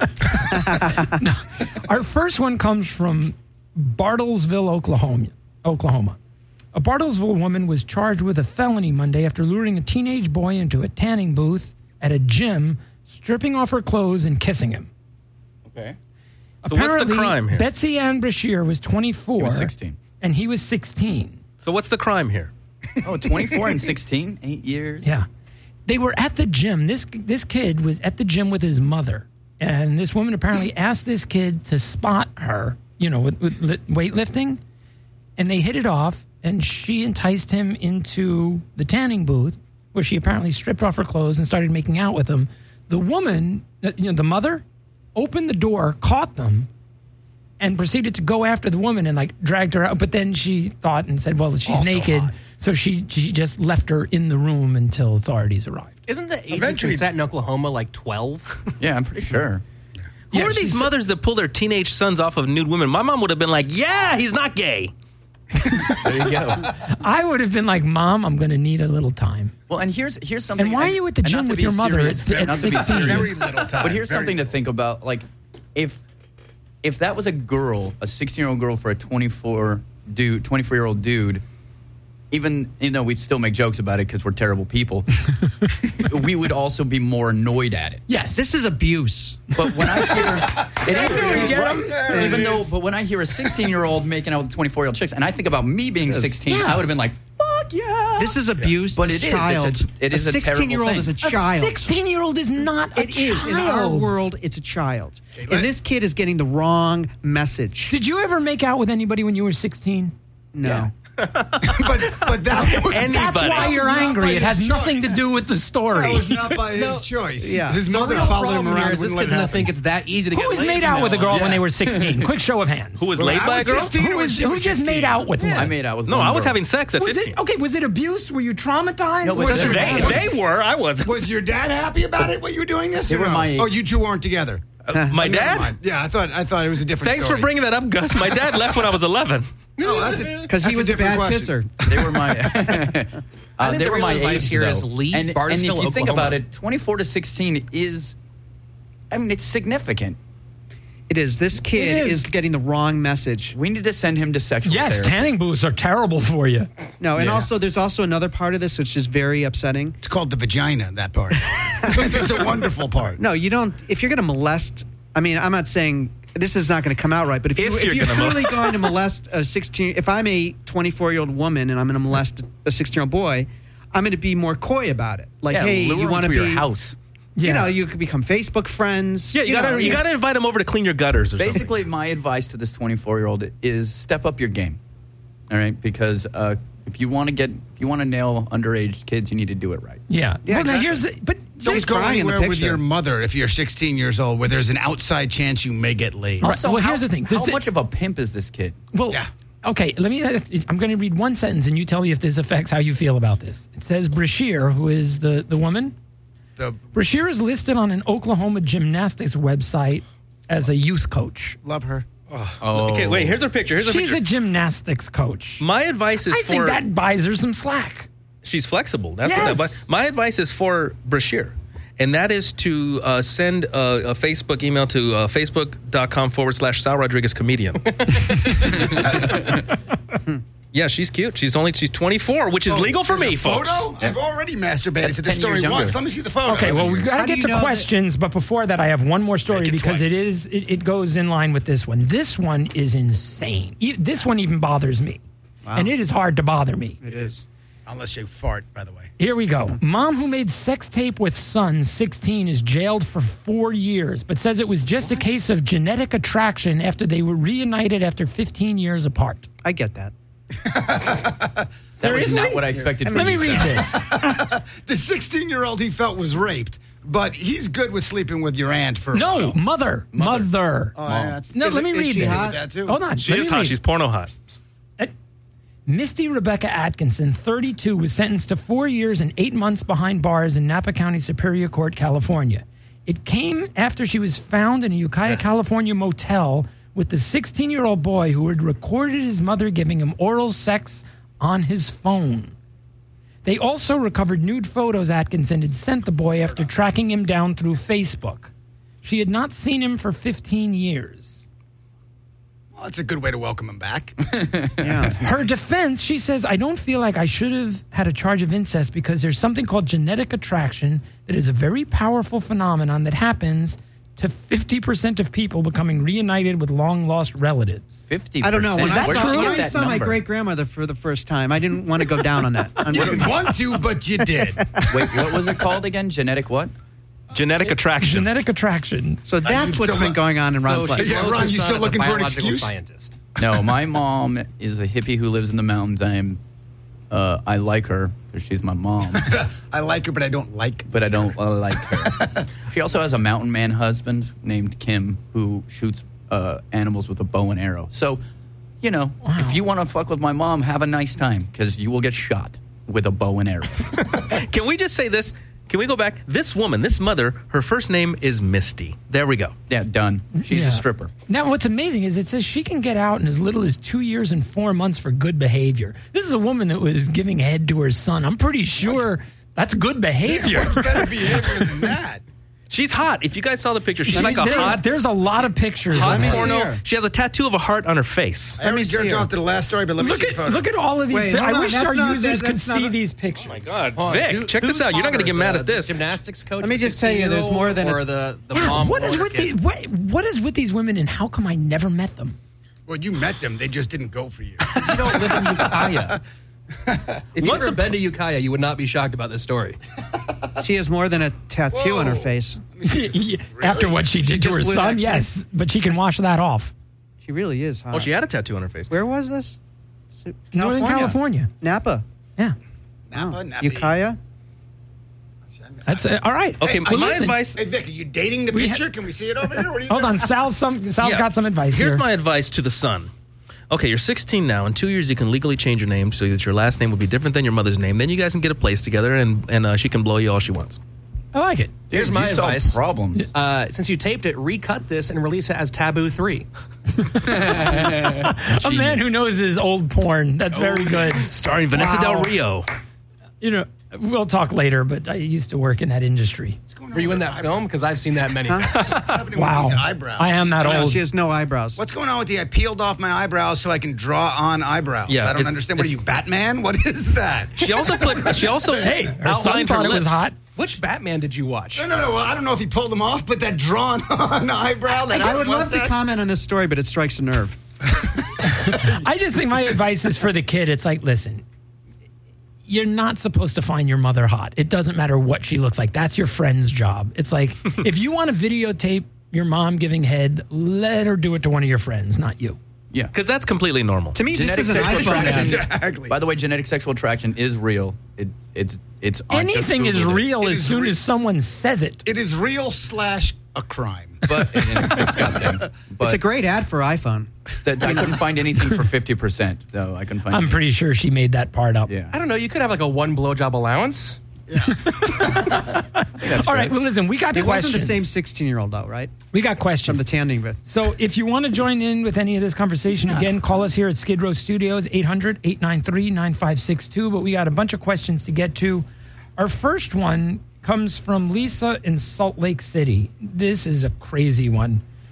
Our first one comes from Bartlesville, Oklahoma. Oklahoma. A Bartlesville woman was charged with a felony Monday after luring a teenage boy into a tanning booth at a gym, stripping off her clothes and kissing him. Okay. So what's the Apparently, crime here? Betsy Ann Brashear was twenty-four. He was sixteen. And he was sixteen. So what's the crime here? Oh, twenty-four and sixteen? Eight years? Yeah. They were at the gym. This this kid was at the gym with his mother. And this woman apparently asked this kid to spot her, you know, with, with li- weightlifting. And they hit it off. And she enticed him into the tanning booth where she apparently stripped off her clothes and started making out with him. The woman, uh, you know, the mother, opened the door, caught them, and proceeded to go after the woman and like dragged her out. But then she thought and said, well, she's Also naked. hot. So she, she just left her in the room until authorities arrived. Isn't the age of Eventually- consent in Oklahoma like twelve? Yeah, I'm pretty sure. Who Yeah, are she these said- mothers that pull their teenage sons off of nude women? My mom would have been like, yeah, he's not gay. There you go. I would have been like, Mom, I'm going to need a little time. Well, and here's here's something. And why are you at the and not gym to with be your mother serious, at- at not to be sixteen? serious, Very little time. But here's Very something to think about. Like, if if that was a girl, a sixteen-year-old girl for a twenty-four dude, twenty-four-year-old dude, even you know we'd still make jokes about it because we're terrible people. We would also be more annoyed at it. Yes. this is abuse. But when I hear it is, he's Get right. him? There it Even though, is. but when I hear a sixteen-year-old making out with twenty-four-year-old chicks, and I think about me being sixteen, Yeah. I would have been like, "Fuck yeah!" This is abuse. But this it is. It's a- child. it is a terrible sixteen-year-old thing. is a a child. sixteen-year-old is not a It is in our child. world. It's a child, let- and this kid is getting the wrong message. Did you ever make out with anybody when you were sixteen? No, but but that was Anybody. That's why you're That was not angry. by It has his nothing choice. to do with the story. That was not by his choice. Yeah. His The mother real followed him problem around. here is this wouldn't let kid's it gonna happen. think it's that easy to Who get was laid made from out now with a on. girl when Yeah. they were sixteen? Quick show of hands. Who was Well, laid I by a was girl? sixteen. Who, or was, she who was just sixteen? made out with one? I made out with No, one I was girl. having sex at Was fifteen. it okay? Was it abuse? Were you traumatized? No, it Was doesn't it- matter. They, they were. I wasn't. Was your dad happy about it? What you were doing this? They or were no? my- Oh, you two weren't together. Uh, my Never dad? mind. Yeah, I thought I thought it was a different. Thanks story. for bringing that up, Gus. My dad left when I was eleven. No, that's a, because he that's was a different bad question. kisser. They were my. uh, think they the were real my advice age here though. is leave and, and if Barnesville, you think Oklahoma. about it, twenty-four to sixteen is, I mean, it's significant. It is. This kid It is. is. getting the wrong message. We need to send him to sexual Yes, therapy. tanning booths are terrible for you. No, and Yeah. also there's also another part of this which is very upsetting. It's called the vagina. That part. It's a wonderful part. No, you don't. If you're going to molest, I mean, I'm not saying this is not going to come out right, but if, If you, if you're you're gonna truly going to molest a sixteen, if I'm a twenty-four year old woman and I'm going to molest a sixteen year old boy, I'm going to be more coy about it. Like, Yeah, hey, lure you him want to be your house. You Yeah. know, you could become Facebook friends. Yeah, you, gotta know, you gotta invite him over to clean your gutters or something. Basically, my advice to this twenty-four year old is step up your game. All right, because uh, if you want to get, if you want to nail underage kids, you need to do it right. Yeah. Yeah, well, now exactly. here's the, but Don't She's go crying in the anywhere with picture. your mother if you're sixteen years old, where there's an outside chance you may get laid. All right. Also, well, how, here's the thing. How Does it- much of a pimp is this kid? Well, Yeah. okay, let me. I'm going to read one sentence, and you tell me if this affects how you feel about this. It says Brashear, who is the the woman. The, Brashear is listed on an Oklahoma gymnastics website as a youth coach. love her. Oh, Okay, wait. Here's her picture. Here's her She's picture. a gymnastics coach. My advice is I for. think that buys her some slack. She's flexible. That's Yes. what that. My advice is for Brashear, and that is to uh, send a, a Facebook email to uh, facebook.com forward slash Sal Rodriguez comedian. Yeah, she's cute. She's only she's twenty-four, which is Oh, legal for there's me, a folks. photo? I've already masturbated That's to this ten story years younger. once. Let me see the photo. Okay, well, we got How to do get you to know that- questions, but before that, I have one more story Make it because it twice. is it, it goes in line with this one. This one is insane. E- This one even bothers me, and it is hard to bother me. It is. Unless you fart, by the way. Here we go. Mom who made sex tape with son, sixteen, is jailed for four years, but says it was just a case of genetic attraction after they were reunited after fifteen years apart. I get that. That was Seriously? not what I expected from Let me you, read Sal. this. The sixteen-year-old he felt was raped, but he's good with sleeping with your aunt for a No, while. mother. Mother. Oh, yeah, that's- No, is let it- me is read she this. hot? That too? Hold on. She let is me hot. read. She's porno hot. Misty Rebecca Atkinson, thirty-two, was sentenced to four years and eight months behind bars in Napa County Superior Court, California. It came after she was found in a Ukiah, California motel with the sixteen-year-old boy who had recorded his mother giving him oral sex on his phone. They also recovered nude photos Atkinson had sent the boy after tracking him down through Facebook. She had not seen him for fifteen years. Well, that's a good way to welcome him back. Her defense, she says, I don't feel like I should have had a charge of incest because there's something called genetic attraction that is a very powerful phenomenon that happens to fifty percent of people becoming reunited with long-lost relatives. fifty I don't know. When Is I that saw, true? when Get I that saw my number. great grandmother for the first time, I didn't want to go down on that. I'm You just didn't want to, but you did. Wait, what was it called again? Genetic what? Genetic attraction. Genetic attraction. So that's you what's still- been going on in Ron's So she life. Yeah, blows Ron, her you son still as a looking for an biological excuse? scientist. No, my mom is a hippie who lives in the mountains. I'm, uh, I like her because she's my mom, I like her, but I don't like. but I don't uh, like her. She also has a mountain man husband named Kim who shoots uh, animals with a bow and arrow. So, you know, if you want to fuck with my mom, have a nice time because you will get shot with a bow and arrow. Can we just say this? Can we go back? This woman, this mother, her first name is Misty. There we go. Yeah, done. She's Yeah. a stripper. Now, what's amazing is it says she can get out in as little as two years and four months for good behavior. This is a woman that was giving head to her son. I'm pretty sure that's good behavior. What's better behavior than that? She's hot. If you guys saw the picture, she's She's like a there- hot, There's a lot of pictures. hot of me her. see porno. her. She has a tattoo of a heart on her face. I already see jerked her. off to the last story, but let me Look see the at photo. look at all of these. Wait, pic- hold I on, wish that's our not- users that- could that's not see a- these pictures. Oh my God, Hold on, Vic, who- check this whose out. You're not going to father get is mad the- at this. The gymnastics coach. Let me for just tell you, there's sixteen-year-old more than a- or the the Yeah, mom. what is or with kid? these? What, what is with these women, and how come I never met them? Well, you met them; they just didn't go for you. You don't live in Ukiah. If you ever been to Ukiah, you would not be shocked about this story. She has more than a tattoo on her Whoa. face. After what she did to just her blew son, that yes, but she can wash that off. She really is hot. Oh, she had a tattoo on her face. Where was this? Su- Northern California. Napa. Yeah, Napa, Napa. Ukiah. that's uh, all right. Okay, Hey, my listen. advice. Hey, Vic, are you dating the We picture? ha- Can we see it over here? What are you Hold doing? on, Sal. Some Sal's Yeah. got some advice Here's here. my advice to the son. Okay, you're sixteen now. In two years, you can legally change your name so that your last name will be different than your mother's name. Then you guys can get a place together, and and uh, she can blow you all she wants. I like it. Here's Dude, my you solve advice. problems. Uh, since you taped it, recut this and release it as Taboo three. A man who knows his old porn. That's very good. Starring Vanessa Wow. Del Rio. You know, we'll talk later, but I used to work in that industry. Were you in that film? Because I've seen that many times. What's happening Wow. with these eyebrows? I am that No, old. she has no eyebrows. What's going on with the? I peeled off my eyebrows so I can draw on eyebrows. Yeah, I don't it's- understand. What are it's- you, Batman? What is that? She also put. She also Hey, her son outlined her thought it was lips. hot. Which Batman did you watch? No, no, no. Well, I don't know if he pulled them off, but that drawn on eyebrow. That I would love to mustache- comment on this story, but it strikes a nerve. I just think my advice is for the kid. It's like, listen, you're not supposed to find your mother hot. It doesn't matter what she looks like. That's your friend's job. It's like, if you want to videotape your mom giving head, let her do it to one of your friends, not you. Yeah. Because that's completely normal. To me, Genetic this is an sexual iPhone attraction. ad. Exactly. By the way, genetic sexual attraction is real. It, it's it's. I just Anything is Googled it. real It as is soon re- as someone says it. It is real slash a crime. but and it's disgusting. But It's a great ad for iPhone. that, I couldn't find anything for fifty percent. though. I couldn't find. I'm anything. pretty sure she made that part up. Yeah. I don't know. You could have like a one blowjob allowance. That's All fair. right, well, listen, we got It questions. wasn't the same sixteen-year-old, though, right? We got From questions. the tanning booth. So if you want to join in with any of this conversation, again, call us here at Skid Row Studios, eight hundred, eight nine three, nine five six two. But we got a bunch of questions to get to. Our first one comes from Lisa in Salt Lake City. This is a crazy one.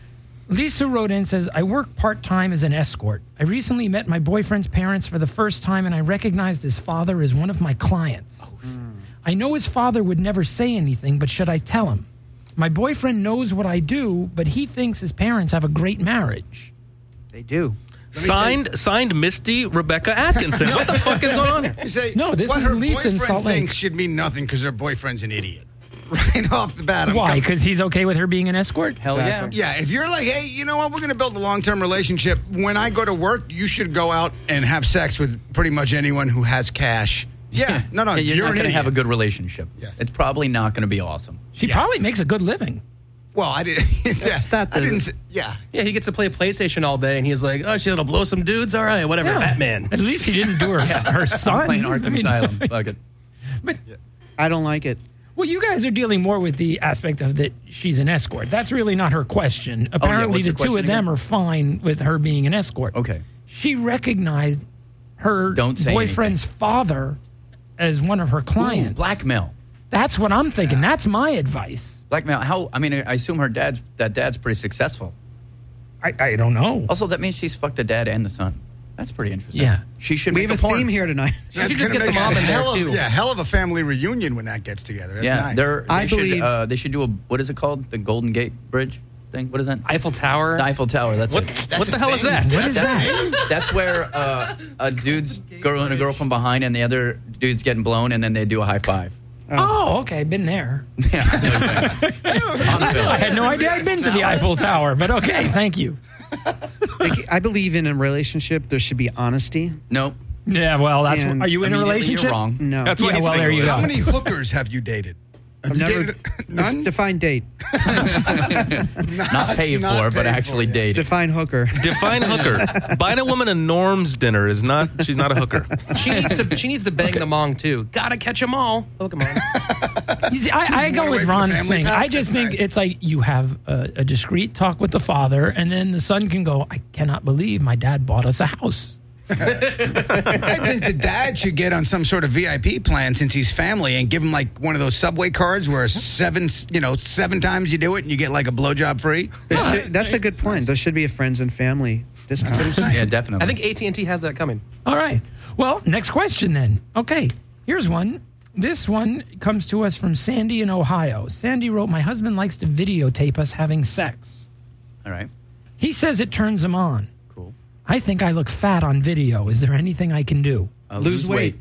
Lisa wrote in and says, I work part-time as an escort. I recently met my boyfriend's parents for the first time, and I recognized his father as one of my clients. Oh, I know his father would never say anything, but should I tell him? My boyfriend knows what I do, but he thinks his parents have a great marriage. They do. Signed, signed Misty Rebecca Atkinson. What the fuck is going on here? You say, No, this what is her Lisa in boyfriend Salt Lake. thinks should mean nothing because her boyfriend's an idiot. Right off the bat. I'm Why? com- Because he's okay with her being an escort? Hell Exactly. Yeah, if you're like, hey, you know what, we're going to build a long-term relationship. When I go to work, you should go out and have sex with pretty much anyone who has cash. Yeah, no, no, yeah. You're, you're not an going to idiot. have a good relationship. Yes. It's probably not going to be awesome. She Yes. probably makes a good living. Well, I didn't. That's not I the- didn't say, yeah. Yeah, he gets to play PlayStation all day, and he's like, "Oh, she'll blow some dudes. All right, whatever." Yeah. Batman. At least he didn't do her, her son. I'm playing I Arkham mean, Asylum. Fuck it. But, I don't like it. well, you guys are dealing more with the aspect of that she's an escort. That's really not her question. Apparently, what's the her two of question them again? are fine with her being an escort. Okay. She recognized her Don't say boyfriend's father as one of her Ooh, clients. blackmail. That's what I'm thinking. That's my advice. Blackmail. How? I mean, I assume her dad's that dad's pretty successfell. I, I don't know. Also, that means she's fucked the dad and the son. That's pretty interesting. Yeah. She should We make have a a porn. theme here tonight. That's should just gonna get the make mom a in there, hell of- too. Yeah, hell of a family reunion when that gets together. That's Yeah, nice. they're. They I should, believe- uh, they should do a what is it called? The Golden Gate Bridge thing. What is that? Eiffel Tower. The Eiffel Tower. That's What, it. what the hell is that? What is that? That's, that's where uh, a dude's girl and a girl from behind, and the other dude's getting blown, and then they do a high five. Oh, okay. Been there. Yeah, on film. I had no idea I'd been to the Eiffel Tower, but okay. Thank you. Like, I believe in a relationship, there should be honesty. No, Yeah, well, that's. And What, are you in a immediately relationship? You're wrong. No. That's why Yeah, he's well, there single. you go. How many hookers have you dated? Have I've you never dated none? Define date. Not paid not for, but paid actually for, yeah. dated. Define hooker. Define hooker. Buying a woman a Norm's dinner is not. She's not a hooker. She needs to. She needs to bang the mong too. Gotta catch them all. Pokemon. You see, I, I go One away with from the Ron's family thing. pack? I just That's think nice. it's like you have a, a discreet talk with the father, and then the son can go, I cannot believe my dad bought us a house. I think the dad should get on some sort of V I P plan since he's family and give him like one of those subway cards where seven, you know, seven times you do it and you get like a blowjob free. There should, that's a good point. There should be a friends and family. This, Yeah, definitely. I think A T and T has that coming. All right. Well, next question then. Okay, here's one. This one comes to us from Sandy in Ohio. Sandy wrote, my husband likes to videotape us having sex. All right. He says it turns him on. Cool. I think I look fat on video. Is there anything I can do? Uh, Lose weight.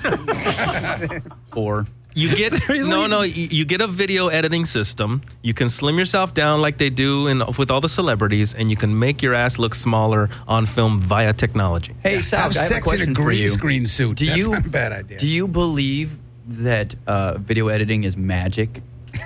Or You get Seriously? no, no. You, you get a video editing system. You can slim yourself down like they do in, with all the celebrities, and you can make your ass look smaller on film via technology. hey, Sal, Have I have a sex in question a for green you. screen suit. Do That's you not a bad idea. Do you believe that uh, video editing is magic?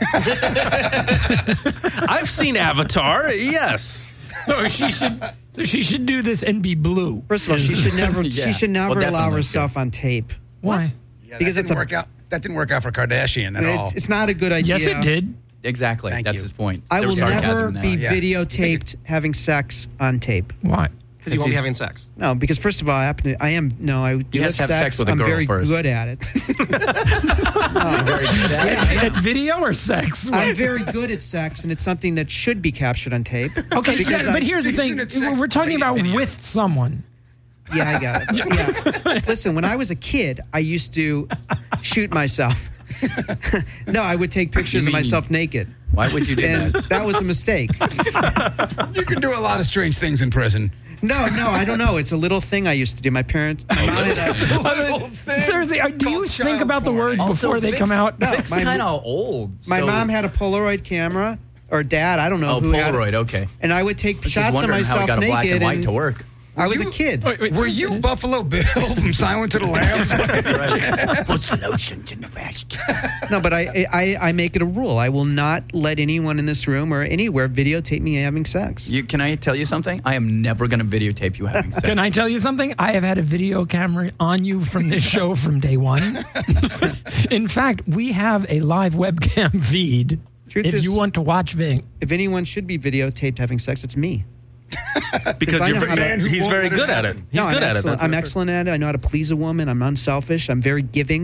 I've seen Avatar. Yes. So she should. So she should do this and be blue. First of all, she should never. Yeah. She should never Well, allow definitely. herself on tape. Why? Yeah, because that it's didn't a- work out. That didn't work out for Kardashian at all. It's, it's not a good idea. Yes, it did. Exactly. Thank That's you. his point. I There will was sarcasm never in that. be Yeah. videotaped having sex on tape. Why? Because you won't be he's- having sex. No, because first of all, I happen to, I am no, I do He have has to have sex. sex with a I'm girl very first. good at it. Very good at it. At video or sex? I'm very good at sex, and it's something that should be captured on tape. Okay, so, Because but I- here's the thing: Isn't it sex we're talking great about video? with someone. Yeah, I got it. Yeah. Listen, when I was a kid, I used to shoot myself. No, I would take pictures You of mean- myself naked. Why would you do And that? that was a mistake. You can do a lot of strange things in prison. No, no, I don't know. It's a little thing I used to do. My parents. My mom had a- Little thing Seriously, uh, do you called think child about the porn. words Also, before they Vic's- come out? Vic's my- kind of old. my so- mom had a Polaroid camera, or dad, I don't know Oh, who had it. Polaroid. Okay. And I would take I was just shots of wondering how myself it got a naked. black and white and to work. I was You- a kid. Wait, wait, Were you Buffalo Bill from Silent to the Lambs? Put lotions in the basket. No, but I, I I make it a rule. I will not let anyone in this room or anywhere videotape me having sex. You, can I tell you something? I am never going to videotape you having sex. Can I tell you something? I have had a video camera on you from this show from day one. In fact, we have a live webcam feed. Truth if is- you want to watch Ving. If anyone should be videotaped having sex, it's me. Because I you're, know how to- very- Man who he's won't very let it good at it. happen. He's no, good I'm at it. excellent. That's I'm for sure. excellent at it. I know how to please a woman. I'm unselfish. I'm very giving.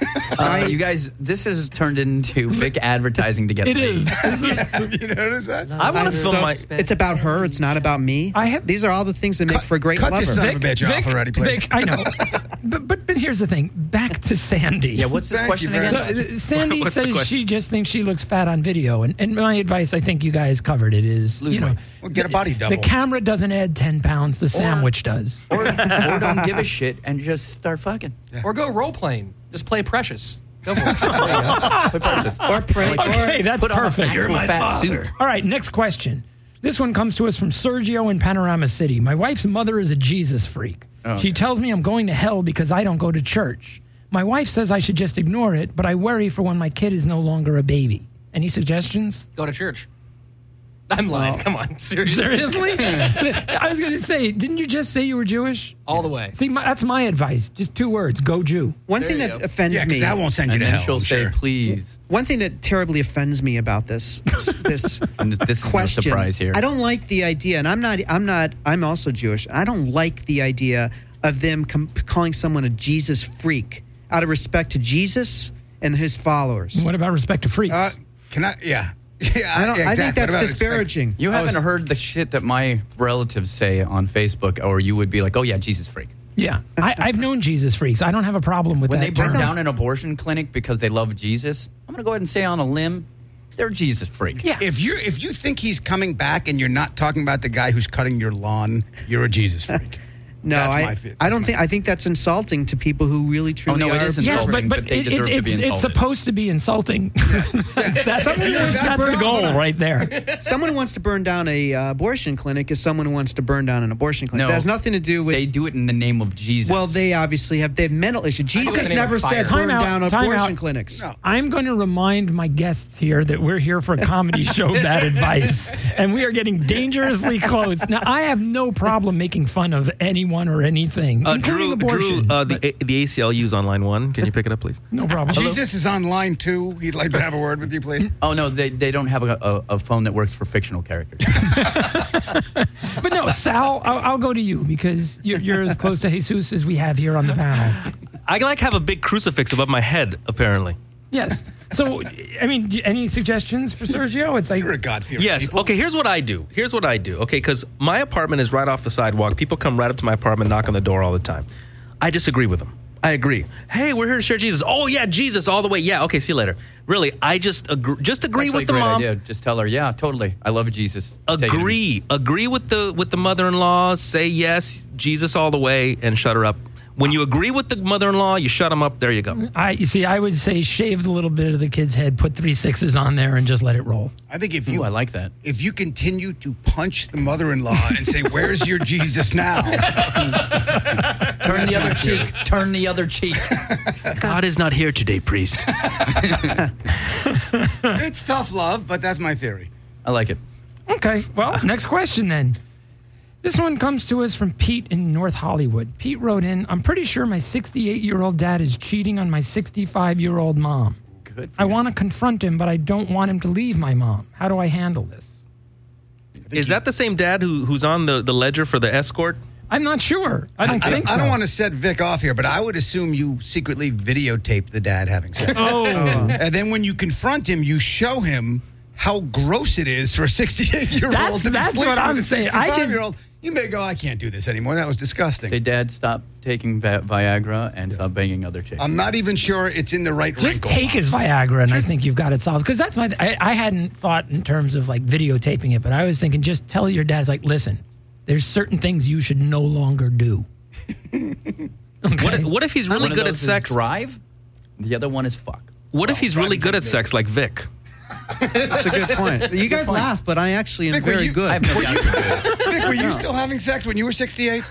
Uh, you guys, this has turned into Vic advertising to get It laid. is. Have you noticed that? I want to film So my. it's about her. It's not about me. I have- These are all the things that make Cut- for a great cut lover. this son of a bitch off already, please. Vic, I know. but, but but here's the thing. Back to Sandy. Yeah, what's this Thank question you very again? much. So, uh, Sandy What's the says question? she just thinks she looks fat on video, and, and my advice, I think you guys covered it, is Lose you know, weight. Well, get a body the double. camera doesn't add ten pounds, the sandwich does. Or, or don't give a shit and just start fucking. Or go role playing. Just play Precious. Go for it. There you go. Put Precious. Or pray. Okay, that's Put on a perfect. actual fat suit. All right, next question. This one comes to us from Sergio in Panorama City. My wife's mother is a Jesus freak. Oh, She okay. tells me I'm going to hell because I don't go to church. My wife says I should just ignore it, but I worry for when my kid is no longer a baby. Any suggestions? Go to church. I'm lying. Come on. Seriously. Seriously? I was going to say, didn't you just say you were Jewish? All the way. See, my, that's my advice. Just two words. Go Jew. One There thing you that go. offends Yeah, me. because that won't send you And to then hell. she'll I'm say, sure. please. One thing that terribly offends me about this this And this is question. no surprise here. I don't like the idea, and I'm not. I'm not. I'm also Jewish. I don't like the idea of them com- calling someone a Jesus freak out of respect to Jesus and his followers. What about respect to freaks? Uh, can I? Yeah. Yeah, I don't. yeah, I think exactly. that's What about- disparaging. You I haven't was- heard the shit that my relatives say on Facebook, or you would be like, oh, yeah, Jesus freak. yeah. I, I've known Jesus freaks. I don't have a problem with When that. they burn term. down an abortion clinic because they love Jesus, I'm going to go ahead and say on a limb, they're a Jesus freak. Yeah. If you if you think he's coming back and you're not talking about the guy who's cutting your lawn, you're a Jesus freak. No, That's I. my fe- I that's don't my- think. I think that's insulting to people who really truly no, are. it is Yes, insulting, but, but but they it, deserve it, to be it's, insulted. it's supposed to be insulting. that's that's, that's the goal right there. Someone who wants to burn down a uh, abortion clinic is someone who wants to burn down an abortion clinic. No, that has nothing to do with. They do it in the name of Jesus. well, they obviously have. They have mental issues. Jesus name never of said fire. burn Time out, down time abortion out. clinics. No. I'm going to remind my guests here that we're here for a comedy show, Bad Advice, and we are getting dangerously close. Now, I have no problem making fun of anyone or anything, Uh, including Drew, abortion. Drew uh, the, but A- the A C L U's on line one. Can you pick it up, please? no problem. Jesus is on line two. He'd like to have a word with you, please. Oh, no, they, they don't have a, a, a phone that works for fictional characters. But no, Sal, I'll, I'll go to you because you're, you're as close to Jesus as we have here on the panel. I like have a big crucifix above my head, apparently. Yes. So, I mean, do- any suggestions for Sergio? It's like You're a God-fearing Yes. people. Okay, here's what I do. Here's what I do. Okay, because my apartment is right off the sidewalk. People come right up to my apartment, knock on the door all the time. I disagree with them. I agree. Hey, we're here to share Jesus. Oh, yeah, Jesus all the way. Yeah, okay, see you later. Really, I just agree, just agree Actually, with the great mom. idea. Just tell her, yeah, totally. I love Jesus. Take it easy. Agree. Agree with the with the mother-in-law. Say yes, Jesus all the way, and shut her up. When you agree with the mother-in-law, you shut them up. There you go. I you see. I would say shave a little bit of the kid's head, put three sixes on there, and just let it roll. I think if you Ooh, I like that. if you continue to punch the mother-in-law and say, "Where's your Jesus now?" Turn the other cheek. Turn the other cheek. God is not here today, priest. It's tough love, but that's my theory. I like it. Okay. Well, next question then. This one comes to us from Pete in North Hollywood. Pete wrote in, I'm pretty sure my sixty-eight-year-old dad is cheating on my sixty-five-year-old mom. Good. For I you. want to confront him, but I don't want him to leave my mom. How do I handle this? Is that the same dad who who's on the, the ledger for the escort? I'm not sure. I don't I, think I so. don't want to set Vic off here, but I would assume you secretly videotape the dad having sex. Oh. And then when you confront him, you show him how gross it is for a sixty-eight-year-old That's- to be that's sleeping what I'm with a saying. I just- sixty-five-year-old. You may go, I can't do this anymore. That was disgusting. Say, Dad, stop taking Vi- Viagra and stop banging other chicks. I'm not even sure it's in the right Just wrinkle. take his Viagra, and I think you've got it solved. Because that's my. I, I hadn't thought in terms of like videotaping it, but I was thinking just tell your dad, like, listen, there's certain things you should no longer do. Okay. What, what if he's really One of good at those is sex? drive. The other one is fuck. What if he's really good at sex, like Vic? That's a good point. You guys laugh, but I actually am Vic, were very you- good. I have no doubt you do it. Vic, were you still having sex when you were sixty-eight?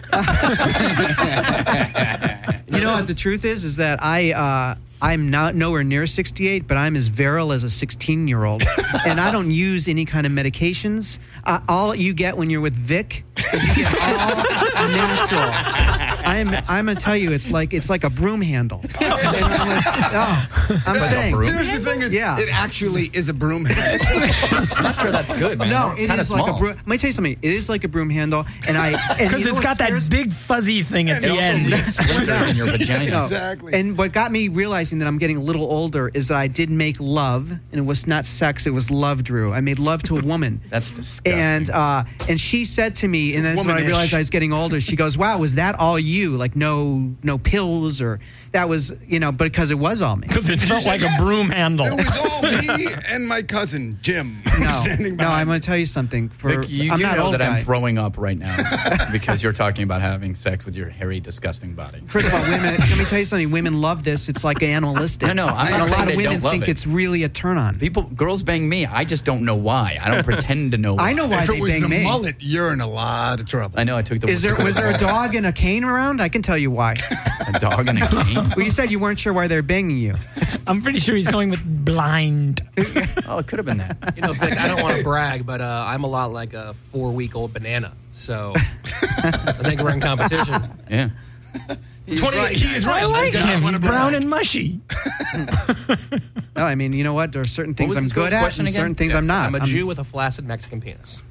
You know what the truth is? Is that I uh, I'm not nowhere near sixty-eight, but I'm as virile as a sixteen-year-old, and I don't use any kind of medications. Uh, all you get when you're with Vic is you get all natural. I'm I'm gonna tell you, it's like it's like a broom handle. And I'm, like, oh, I'm Like a saying. broom Here's the thing: is Yeah. it actually is a broom handle. I'm not sure that's good, man. No, it Kinda is like small. a broom. Let me tell you something. It is like a broom handle, and I Because it's got that big fuzzy thing at It the also end. leaves splinters in your vagina. No. Exactly. And what got me realizing that I'm getting a little older is that I did make love, and it was not sex; it was love, Drew. I made love to a woman. That's disgusting. And uh, and she said to me, and that's when I Womanish. realized I was getting older. She goes, "Wow, was that all you? Like no no pills or that was you know?" But because it was all me. Because it felt like Yes. a broom handle. It was all me and my cousin Jim. No, standing no, behind I'm going to tell you something. For Vic, you I'm do not know old that guy. I'm throwing up right now because you're talking about having sex with your hairy, disgusting body. First of all, women. Let me tell you something. Women love this. It's like animalistic. I know, I'm and not a saying lot they of women don't love think it. it's really a turn on. People, girls bang me. I just don't know why. I don't pretend to know why. I know why If they it was bang the me. mullet, you're in a lot of trouble. I know I took the Is there was there a dog and a cane around? I can tell you why. a dog and a cane? Well, you said you weren't sure why they're banging you. I'm pretty sure he's going with blind. Oh, it could have been that. You know, Vic, I don't want to brag, but uh, I'm a lot like a four-week-old banana. So I think we're in competition. Yeah. twenty-eight. He is right. I like He's got him. one He's of the- brown and mushy. No, I mean, you know what? There are certain things was I'm this girl's good at question and again? certain things I'm not. I'm a Jew with a flaccid Mexican penis.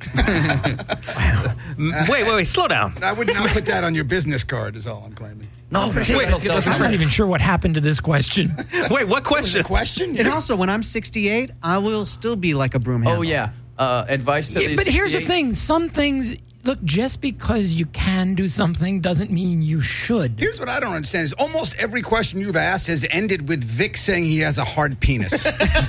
Wait, wait, wait. Slow down. I would not put that on your business card. Is all I'm claiming. No, I'm pretty sure it'll sell I'm some. not even sure what happened to this question. Wait, what question? Question? And also, when I'm sixty-eight, I will still be like a broom handle. Oh, yeah. Uh, advice to Yeah, the but here's the sixty-eight thing: some things. Look, just because you can do something doesn't mean you should. Here's what I don't understand: is almost every question you've asked has ended with Vic saying he has a hard penis.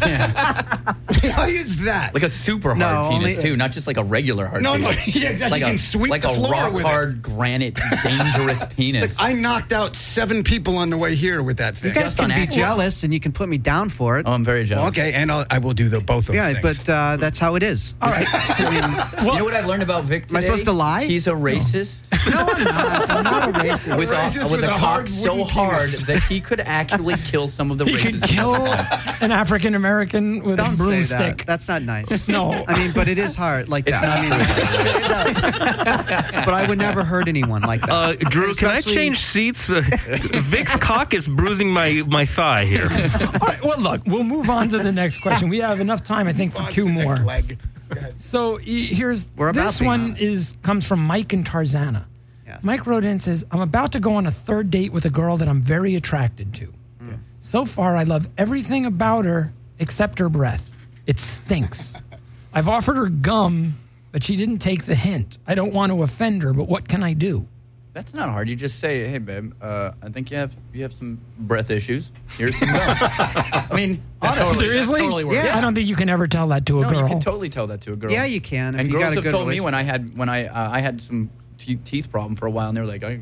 Why is that? Like a super hard No, penis, only- too. Not just like a regular hard No, no, penis. yeah, exactly. Like You a, can sweep like the a floor rock with it. hard, granite, dangerous penis. I knocked out seven people on the way here with that thing. You guys Just can on be accident. jealous, and you can put me down for it. oh, I'm very jealous. Okay, and I'll, I will do the, both those yeah, things. but uh, that's how it is. All right. I mean, You know what I've learned about Vic today? Am I supposed to lie? He's a racist. no, I'm not. I'm not a racist. With, Racist a, with with a a cock hard so wooden hard penis. that he could actually kill some of the He racists. could kill an African American with Don't a say broomstick. that. That's not nice. No. I mean, but it is hard like It's that. not I mean, but I would never hurt anyone like that. Uh, Drew, can I Especially- change seats? Vic's cock is bruising my, my thigh here. All right. Well, look, we'll move on to the next question. We have enough time, I think, for two more. Leg. So y- here's We're about this being one honest. is comes from Mike and Tarzana. Yes. Mike wrote in and says, "I'm about to go on a third date with a girl that I'm very attracted to. So far, I love everything about her except her breath. It stinks. I've offered her gum, but she didn't take the hint. I don't want to offend her, but what can I do?" That's not hard. You just say, "Hey, babe, uh, I think you have you have some breath issues. Here's some gum." I mean, honestly, Seriously? totally works. Yeah. I don't think you can ever tell that to a no, girl. you can totally tell that to a girl. Yeah, you can, if And you girls got a have good told me when I had when I uh, I had some te- teeth problem for a while, and they were like, I,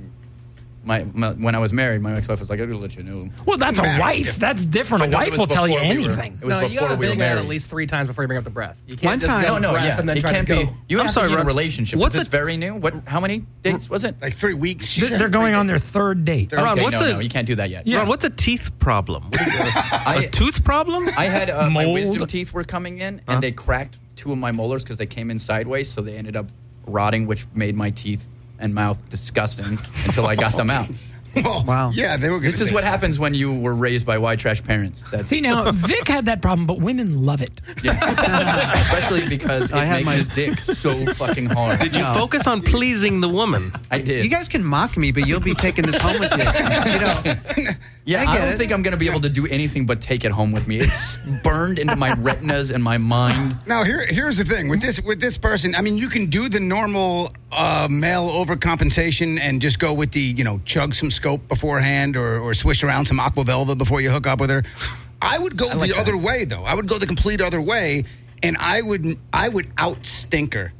my, my when I was married, my ex-wife was like, "I'm gonna let you know." Well, that's a Married. wife. That's different. A But no, it wife was will tell you before we were- anything. it was No, you before got to we were bang it married. at least three times before you bring up the breath. You can't One just time- go No, no, breath yeah. and then It try can't to be. go. You I'm have sorry, to be in a Rob. relationship. What's Was this a- very new? What? How many dates was it? Like three weeks. She They're, said they're going three on days. their third date. Okay, Ron, what's no, a- no, you can't do that yet. Yeah. Ron, what's a teeth problem? What is a, I- a tooth problem? I had uh, my Mold? wisdom teeth were coming in, and Huh? they cracked two of my molars because they came in sideways, so they ended up rotting, which made my teeth and mouth disgusting until I got them out. Well, Wow. Yeah, they were. Gonna This is say- what happens when you were raised by white trash parents. That's See, now, Vic had that problem, but women love it. yeah. Especially because it I had makes my- his dick so fucking hard. Did you focus on pleasing the woman? I did. You guys can mock me, but you'll be taking this home with you. You know, yeah, I I, get don't it. think I'm going to be able to do anything but take it home with me. It's burned into my retinas and my mind. Now here, here's the thing with this with this person. I mean, you can do the normal uh, male overcompensation and just go with the you know chug some scope beforehand or or swish around some aqua velva before you hook up with her. I would go I like the that. other way though. I would go the complete other way. And I would, I would out stinker.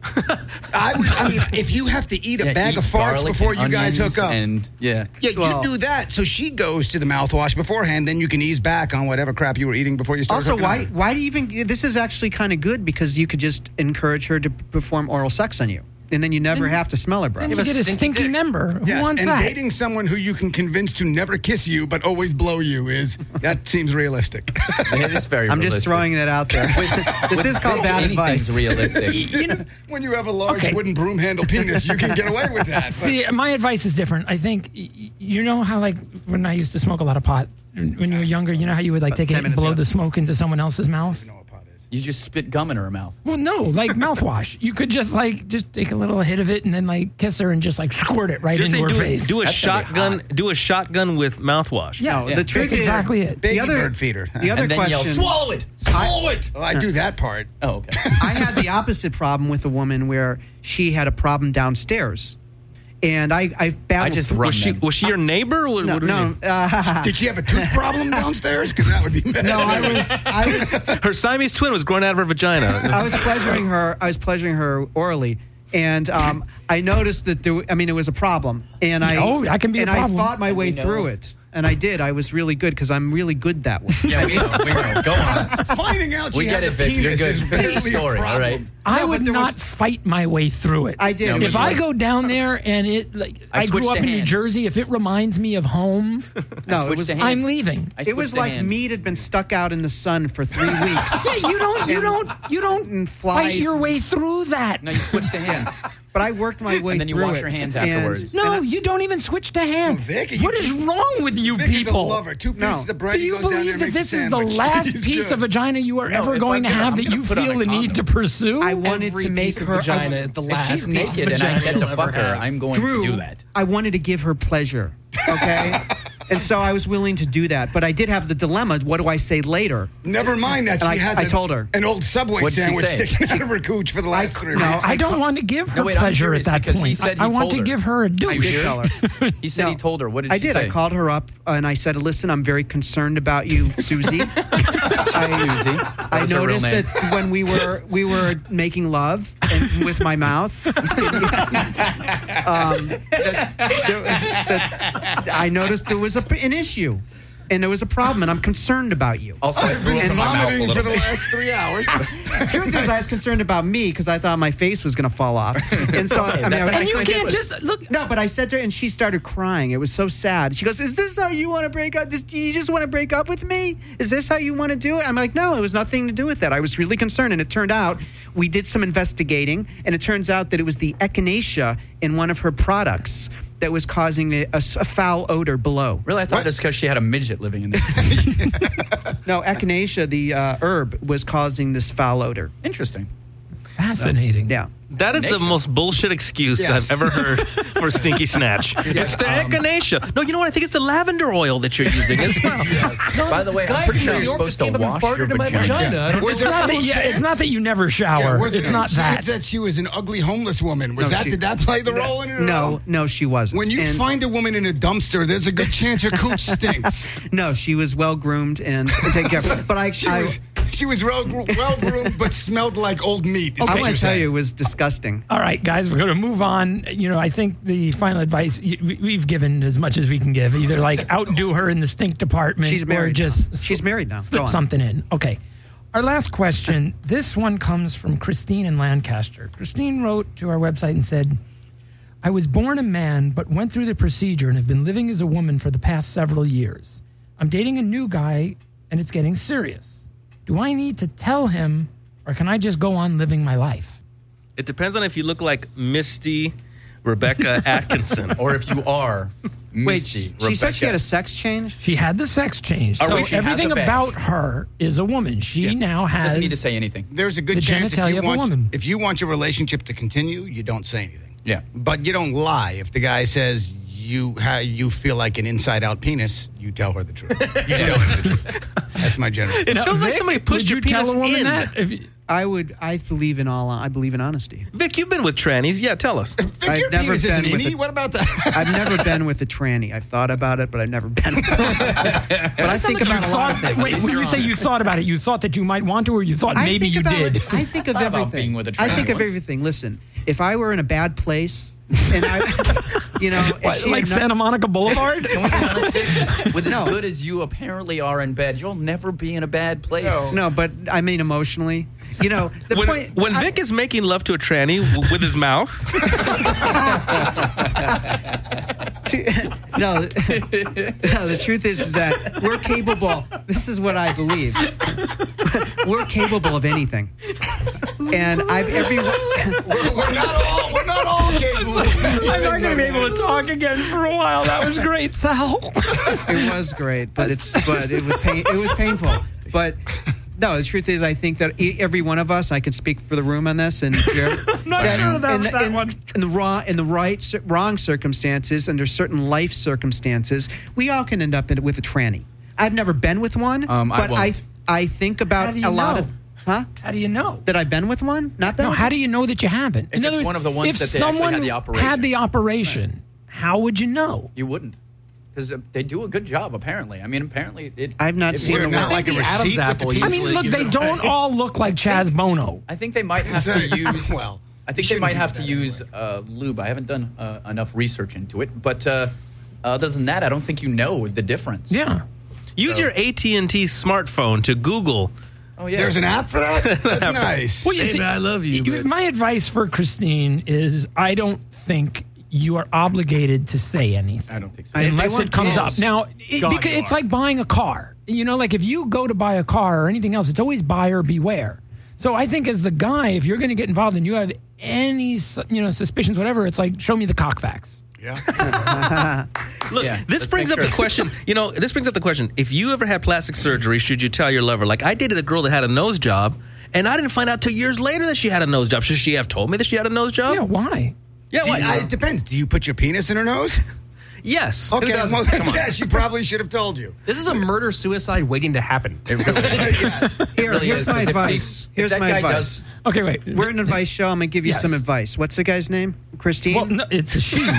I would. I mean, if you have to eat a Yeah, bag eat of farts garlic before and you guys onions hook up, and yeah, yeah, Well- you do that. So she goes to the mouthwash beforehand. Then you can ease back on whatever crap you were eating before you start. also, hooking why up. why do you even? This is actually kind of good because you could just encourage her to perform oral sex on you. and then you never have to smell her breath. Then you get a stinky member. Who Yes, wants and that? dating someone who you can convince to never kiss you but always blow you is that seems realistic. It is very I'm realistic. just throwing that out there. this is called bad Anything's advice. realistic. You know, When you have a large Okay. wooden broom handle penis, you can get away with that. But see, my advice is different. I think y- y- you know how like when I used to smoke a lot of pot when you were younger. You know how you would like take it ten and minutes blow ago. the smoke into someone else's mouth. You just spit gum in her mouth. Well, no, like mouthwash. You could just like just take a little hit of it and then like kiss her and just like squirt it right So you're into saying her do, face. A, do a That's gonna be shotgun. hot. Do a shotgun with mouthwash. Yeah, No, the truth that's is exactly it. baby the other- bird feeder. The other And then yell, question. swallow it! Swallow it! Well, I do that part. Oh, okay. I had the opposite problem with a woman where she had a problem downstairs, and I I've battled. I just through- run Was she them. was she your neighbor? What, no what do you no mean? uh, Did she have a tooth problem downstairs? Because that would be bad. no I was I was Her Siamese twin was growing out of her vagina. I was pleasuring her. I was pleasuring her orally, and um, I noticed that there. I mean, it was a problem, and I. Oh, I can be a And problem. I fought my way know. through it, and I did. I was really good because I'm really good that way. Yeah, we know. We know. Go on. Finding out We she get has it, a Vic. You're penis good. is Finish the really a story, all problem. right? I No, but would there not was- fight my way through it. I did. Yeah, It but was If I like- go down there and it like I I, grew switched up to in New hand. Jersey, if it reminds me of home, no, it switched was. to hand. I'm leaving. I It was switched to like hand. meat had been stuck out in the sun for three weeks. Yeah, you don't, you And- don't, you don't and fight flies. your way through that. No, you switch to hand. But I worked my way And then you through wash it. your hands and- afterwards. No, and I- you don't even switch to hand. Oh, Vic, you what is keep- wrong with you Vic is a people? lover. Two No. pieces of bread. Do he you goes down there believe and that makes a this is the sandwich. last He's piece good. of vagina you are No, ever if going I'm to gonna- have I'm that gonna you put on feel a the need condom. to pursue? I wanted Every to make piece of her. vagina I, is the If last she's piece of naked and I vagina get to you'll fuck ever her, have. I'm going Drew, to do that. I wanted to give her pleasure. Okay. And so I was willing to do that, but I did have the dilemma. What do I say later? Never mind that she And I- has I a- told her. an old Subway What'd she sandwich say? sticking out of her cooch for the last three no, weeks. I don't want to give her No, wait, I'm pleasure curious at that because he point. said I, I he want told to her. give her a I douche. did tell her. He said No. he told her. What did I she did. say? I called her up uh, and I said, "Listen, I'm very concerned about you, Susie." I, Susie. That I was her real noticed name. that when we were we were making love and with my mouth, um, that, that I noticed there was a, an issue, and there was a problem, and I'm concerned about you. Also, I I've threw been up in my mouth a vomiting little for the bit. last three hours. The truth is, I was concerned about me because I thought my face was going to fall off, and so I mean, that's I, an I, And you I can't did- just look. No, but I said to her, and she started crying. It was so sad. She goes, "Is this how you want to break up? This, you just want to break up with me? Is this how you want to do it?" I'm like, "No, it was nothing to do with that. I was really concerned." And it turned out we did some investigating, and it turns out that it was the echinacea in one of her products that was causing a, a s- a foul odor below. Really, I thought it was because she had a midget living in there. No, echinacea, the uh, herb, was causing this foul odor. Interesting. Fascinating. Yeah. That is the Echinacea. most bullshit excuse Yes. I've ever heard for Stinky Snatch. It's the echinacea. No, you know what? I think it's the lavender oil that you're using as well. No, By this the way, guy I'm pretty from sure New you're York supposed to came up and wash farted your in my vagina. vagina. I don't Was It's there not, that any you, it's chance? not that you never shower. Was it's there not any that. chance that she was an ugly homeless woman? Was No, that she- did that play the role in it? at all? No, no, she wasn't. When you And- find a woman in a dumpster, there's a good chance her cooch stinks. no, she was well groomed and taken care of. But I, She I, was she was well groomed, but smelled like old meat. is I what want you're to tell saying. you, it was disgusting. All right, guys, we're going to move on. You know, I think the final advice y- we- we've given as much as we can give. Either like outdo her in the stink department, She's or married just now. She's married now. Go slip on. something in. Okay. Our last question. This one comes from Christine in Lancaster. Christine wrote to our website and said, "I was born a man, but went through the procedure and have been living as a woman for the past several years. I'm dating a new guy, and it's getting serious. Do I need to tell him, or can I just go on living my life?" It depends on if you look like Misty Rebecca Atkinson. Or if you are Wait, Misty, she, she said she had a Rebecca. sex change? She had the sex change. Oh, So wait, she has everything a vag. about her is a woman. She Yeah. now has. Doesn't need to say anything. There's a good the chance if genitalia you of a want woman. if you want your relationship to continue, you don't say anything. Yeah. But you don't lie. If the guy says you ha- you feel like an inside-out penis, you tell her the truth. You tell him the truth. That's my general. It Now, feels like Vic, somebody pushed would your you tell penis a woman in. that? If you- I would. I believe in all. I believe in honesty. Vic, you've been with trannies. Yeah, tell us. Vic, I've your never penis is an been with innie? a- What about that? I've never been with a tranny. I've thought about it, but I've never been with one. But I think about a lot of things. Wait, when you say you thought about it, you thought that you might want to, or you thought I maybe think you about did? it- I think of Thought about everything. being with a I tranny think of once. everything. Listen, if I were in a bad place and I You know, and What, she like had no- Santa Monica Boulevard? Can we be honest, Vic? With as No. good as you apparently are in bed, you'll never be in a bad place. No, but I mean emotionally. You know, the When, point. when I- Vic is making love to a tranny w- with his mouth, no, no, the truth is, is that we're capable. This is what I believe. We're capable of anything, and I've every. We're, we're not all. We're not all capable. I'm not going to be able to talk again for a while. That was great, Sal. It was great, but it's but it was pain. It was painful, but. No, the truth is, I think that e- every one of us, I can speak for the room on this, and Jared, I'm not sure that's in, the- that in, one. in the wrong, in the right, cir- wrong circumstances, under certain life circumstances, we all can end up in, with a tranny. I've never been with one, Um, I but I, won't. I think How about do you a lot know? of, huh? How do you know? That I've been with one, not been. No, with how one? do you know that you haven't? If it's one of the ones if that they actually someone had the operation. had the operation, how would you know? You wouldn't. Because they do a good job, apparently. I mean, apparently it. I've not it- seen We're a not one. like a the receipt Adam's with the apple people. I mean, usually look, gives they it don't all look like Chaz Bono. I think they might have Say, to use. well, I think you they might shouldn't have do to that use uh, lube. I haven't done uh, enough research into it, but uh, other than that, I don't think you know the difference. Yeah. use your A T and T smartphone to Google. Oh yeah. There's an app for that. That's nice. Well, you Baby, see, I love you, but- My advice for Christine is I don't think you are obligated to say anything. I don't think so. I- if they Unless want it comes kids- up. Now, it, God, because you it's are. like buying a car. You know, like if you go to buy a car or anything else, it's always buyer beware. So I think as the guy, if you're going to get involved and you have any, su- you know, suspicions, whatever, it's like, show me the cock facts. Yeah. Look, Yeah, this let's brings make up sure. the question. You know, this brings up the question. If you ever had plastic surgery, should you tell your lover? Like, I dated a girl that had a nose job, and I didn't find out till years later that she had a nose job. Should she have told me that she had a nose job? Yeah, why? Yeah, Do you- why? I- it depends. Do you put your penis in her nose? Yes. Okay, doesn't? well, Come on. yeah, she probably should have told you. This is a murder suicide waiting to happen. It really is. Here, really here's is, my 'cause if advice. they- if Here's that my guy advice. does- Okay, wait. We're an advice show. I'm gonna give you Yes. some advice. What's the guy's name? Christine. Well, no, it's a she.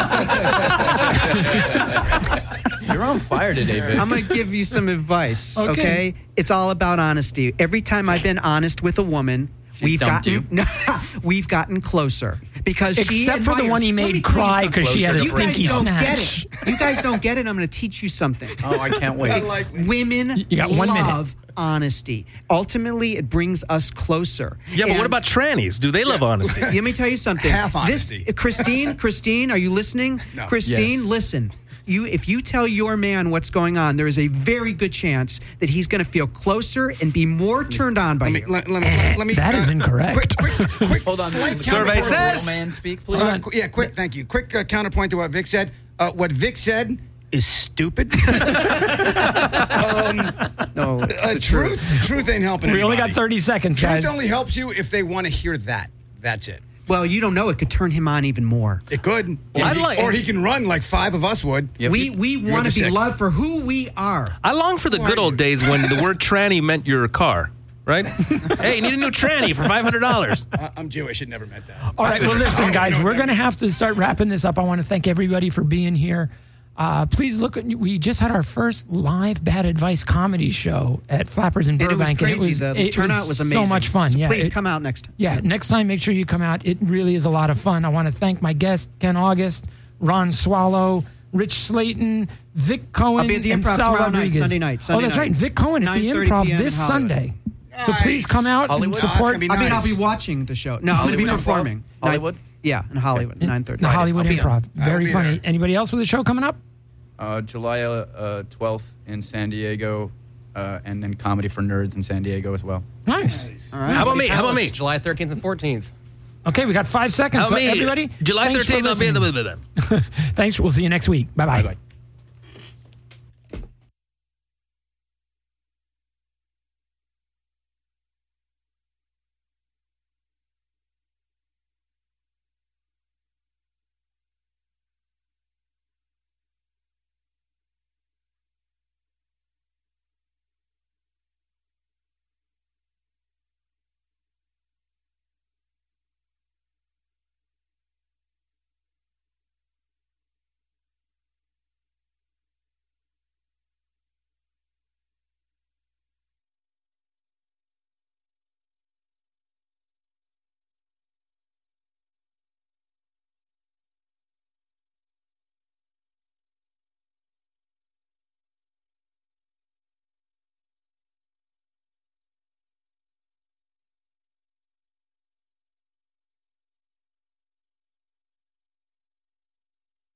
You're on fire today, Vic. I'm going to give you some advice, Okay. okay. It's all about honesty. Every time I've been honest with a woman, She we've stumped gotten no, we've gotten closer because she Except for the admires- one he Let made me tell you cry something. 'cause she had a You guys stinky don't snatch. get it. You guys don't get it. I'm going to teach you something. Oh, I can't wait. Women You got one minute. love honesty. Ultimately, it brings us closer. Yeah, but what And- about trannies? Do they love honesty? Let me tell you something. Half This, honesty. Christine, Christine, are you listening? No. Christine, Yes. listen. You, if you tell your man what's going on, there is a very good chance that he's going to feel closer and be more turned on by Let me. you. Let, let me. Let, let me. That is uh, incorrect. Quick, quick, quick. Hold on. slight Survey counterpoint. says- Real man speak, please. Uh, qu- yeah, quick. Thank you. Quick uh, counterpoint to what Vic said. Uh, what Vic said is stupid. um, no, it's uh, the truth. Truth ain't helping. We only got anybody. thirty seconds, Truth guys. only helps you if they want to hear that. That's it. Well, you don't know. It could turn him on even more. It could. Or, I'd he, like- or he can run like five of us would. Yep. We we You're want the to be sixth. loved for who we are. I long for the Who good are old you? days when the word tranny meant your car, right? Hey, you need a new tranny for five hundred dollars. Uh, I'm Jewish. It never meant that. All right, well, listen, guys, know we're that going to have to start wrapping this up. I want to thank everybody for being here. Uh, please look at, we just had our first live Bad Advice comedy show at Flappers in And it was Burbank. crazy. and The turnout was amazing. So much fun. So yeah, please it- come out next time. Yeah, next time, make sure you come out. It really is a lot of fun. I want to thank my guests, Ken August, Ron Swallow, Rich Slayton, Vic Cohen, I'll be at the and Improv Sal tomorrow night, Rodriguez. Sunday night, Sunday oh, that's night. right. Vic Cohen at the nine thirty Improv p m this in Hollywood. Sunday. So Nice. please come out Hollywood? and Oh, it's support. gonna be I mean, nice. I'll be watching the show. No, I'm going to be Hollywood Improv? performing. Hollywood? Nine- yeah, in Hollywood, nine thirty. the Hollywood I'll be Improv. I'll Very be funny. there. Anybody else with a show coming up? Uh, July uh, twelfth in San Diego, uh, and then Comedy for Nerds in San Diego as well. Nice. All right. How about me? How about me? July thirteenth and fourteenth. Okay, we got five seconds. How So about me? everybody, July thanks for thirteenth, I'll be at listening. the. Thanks. We'll see you next week. Bye-bye. Bye-bye.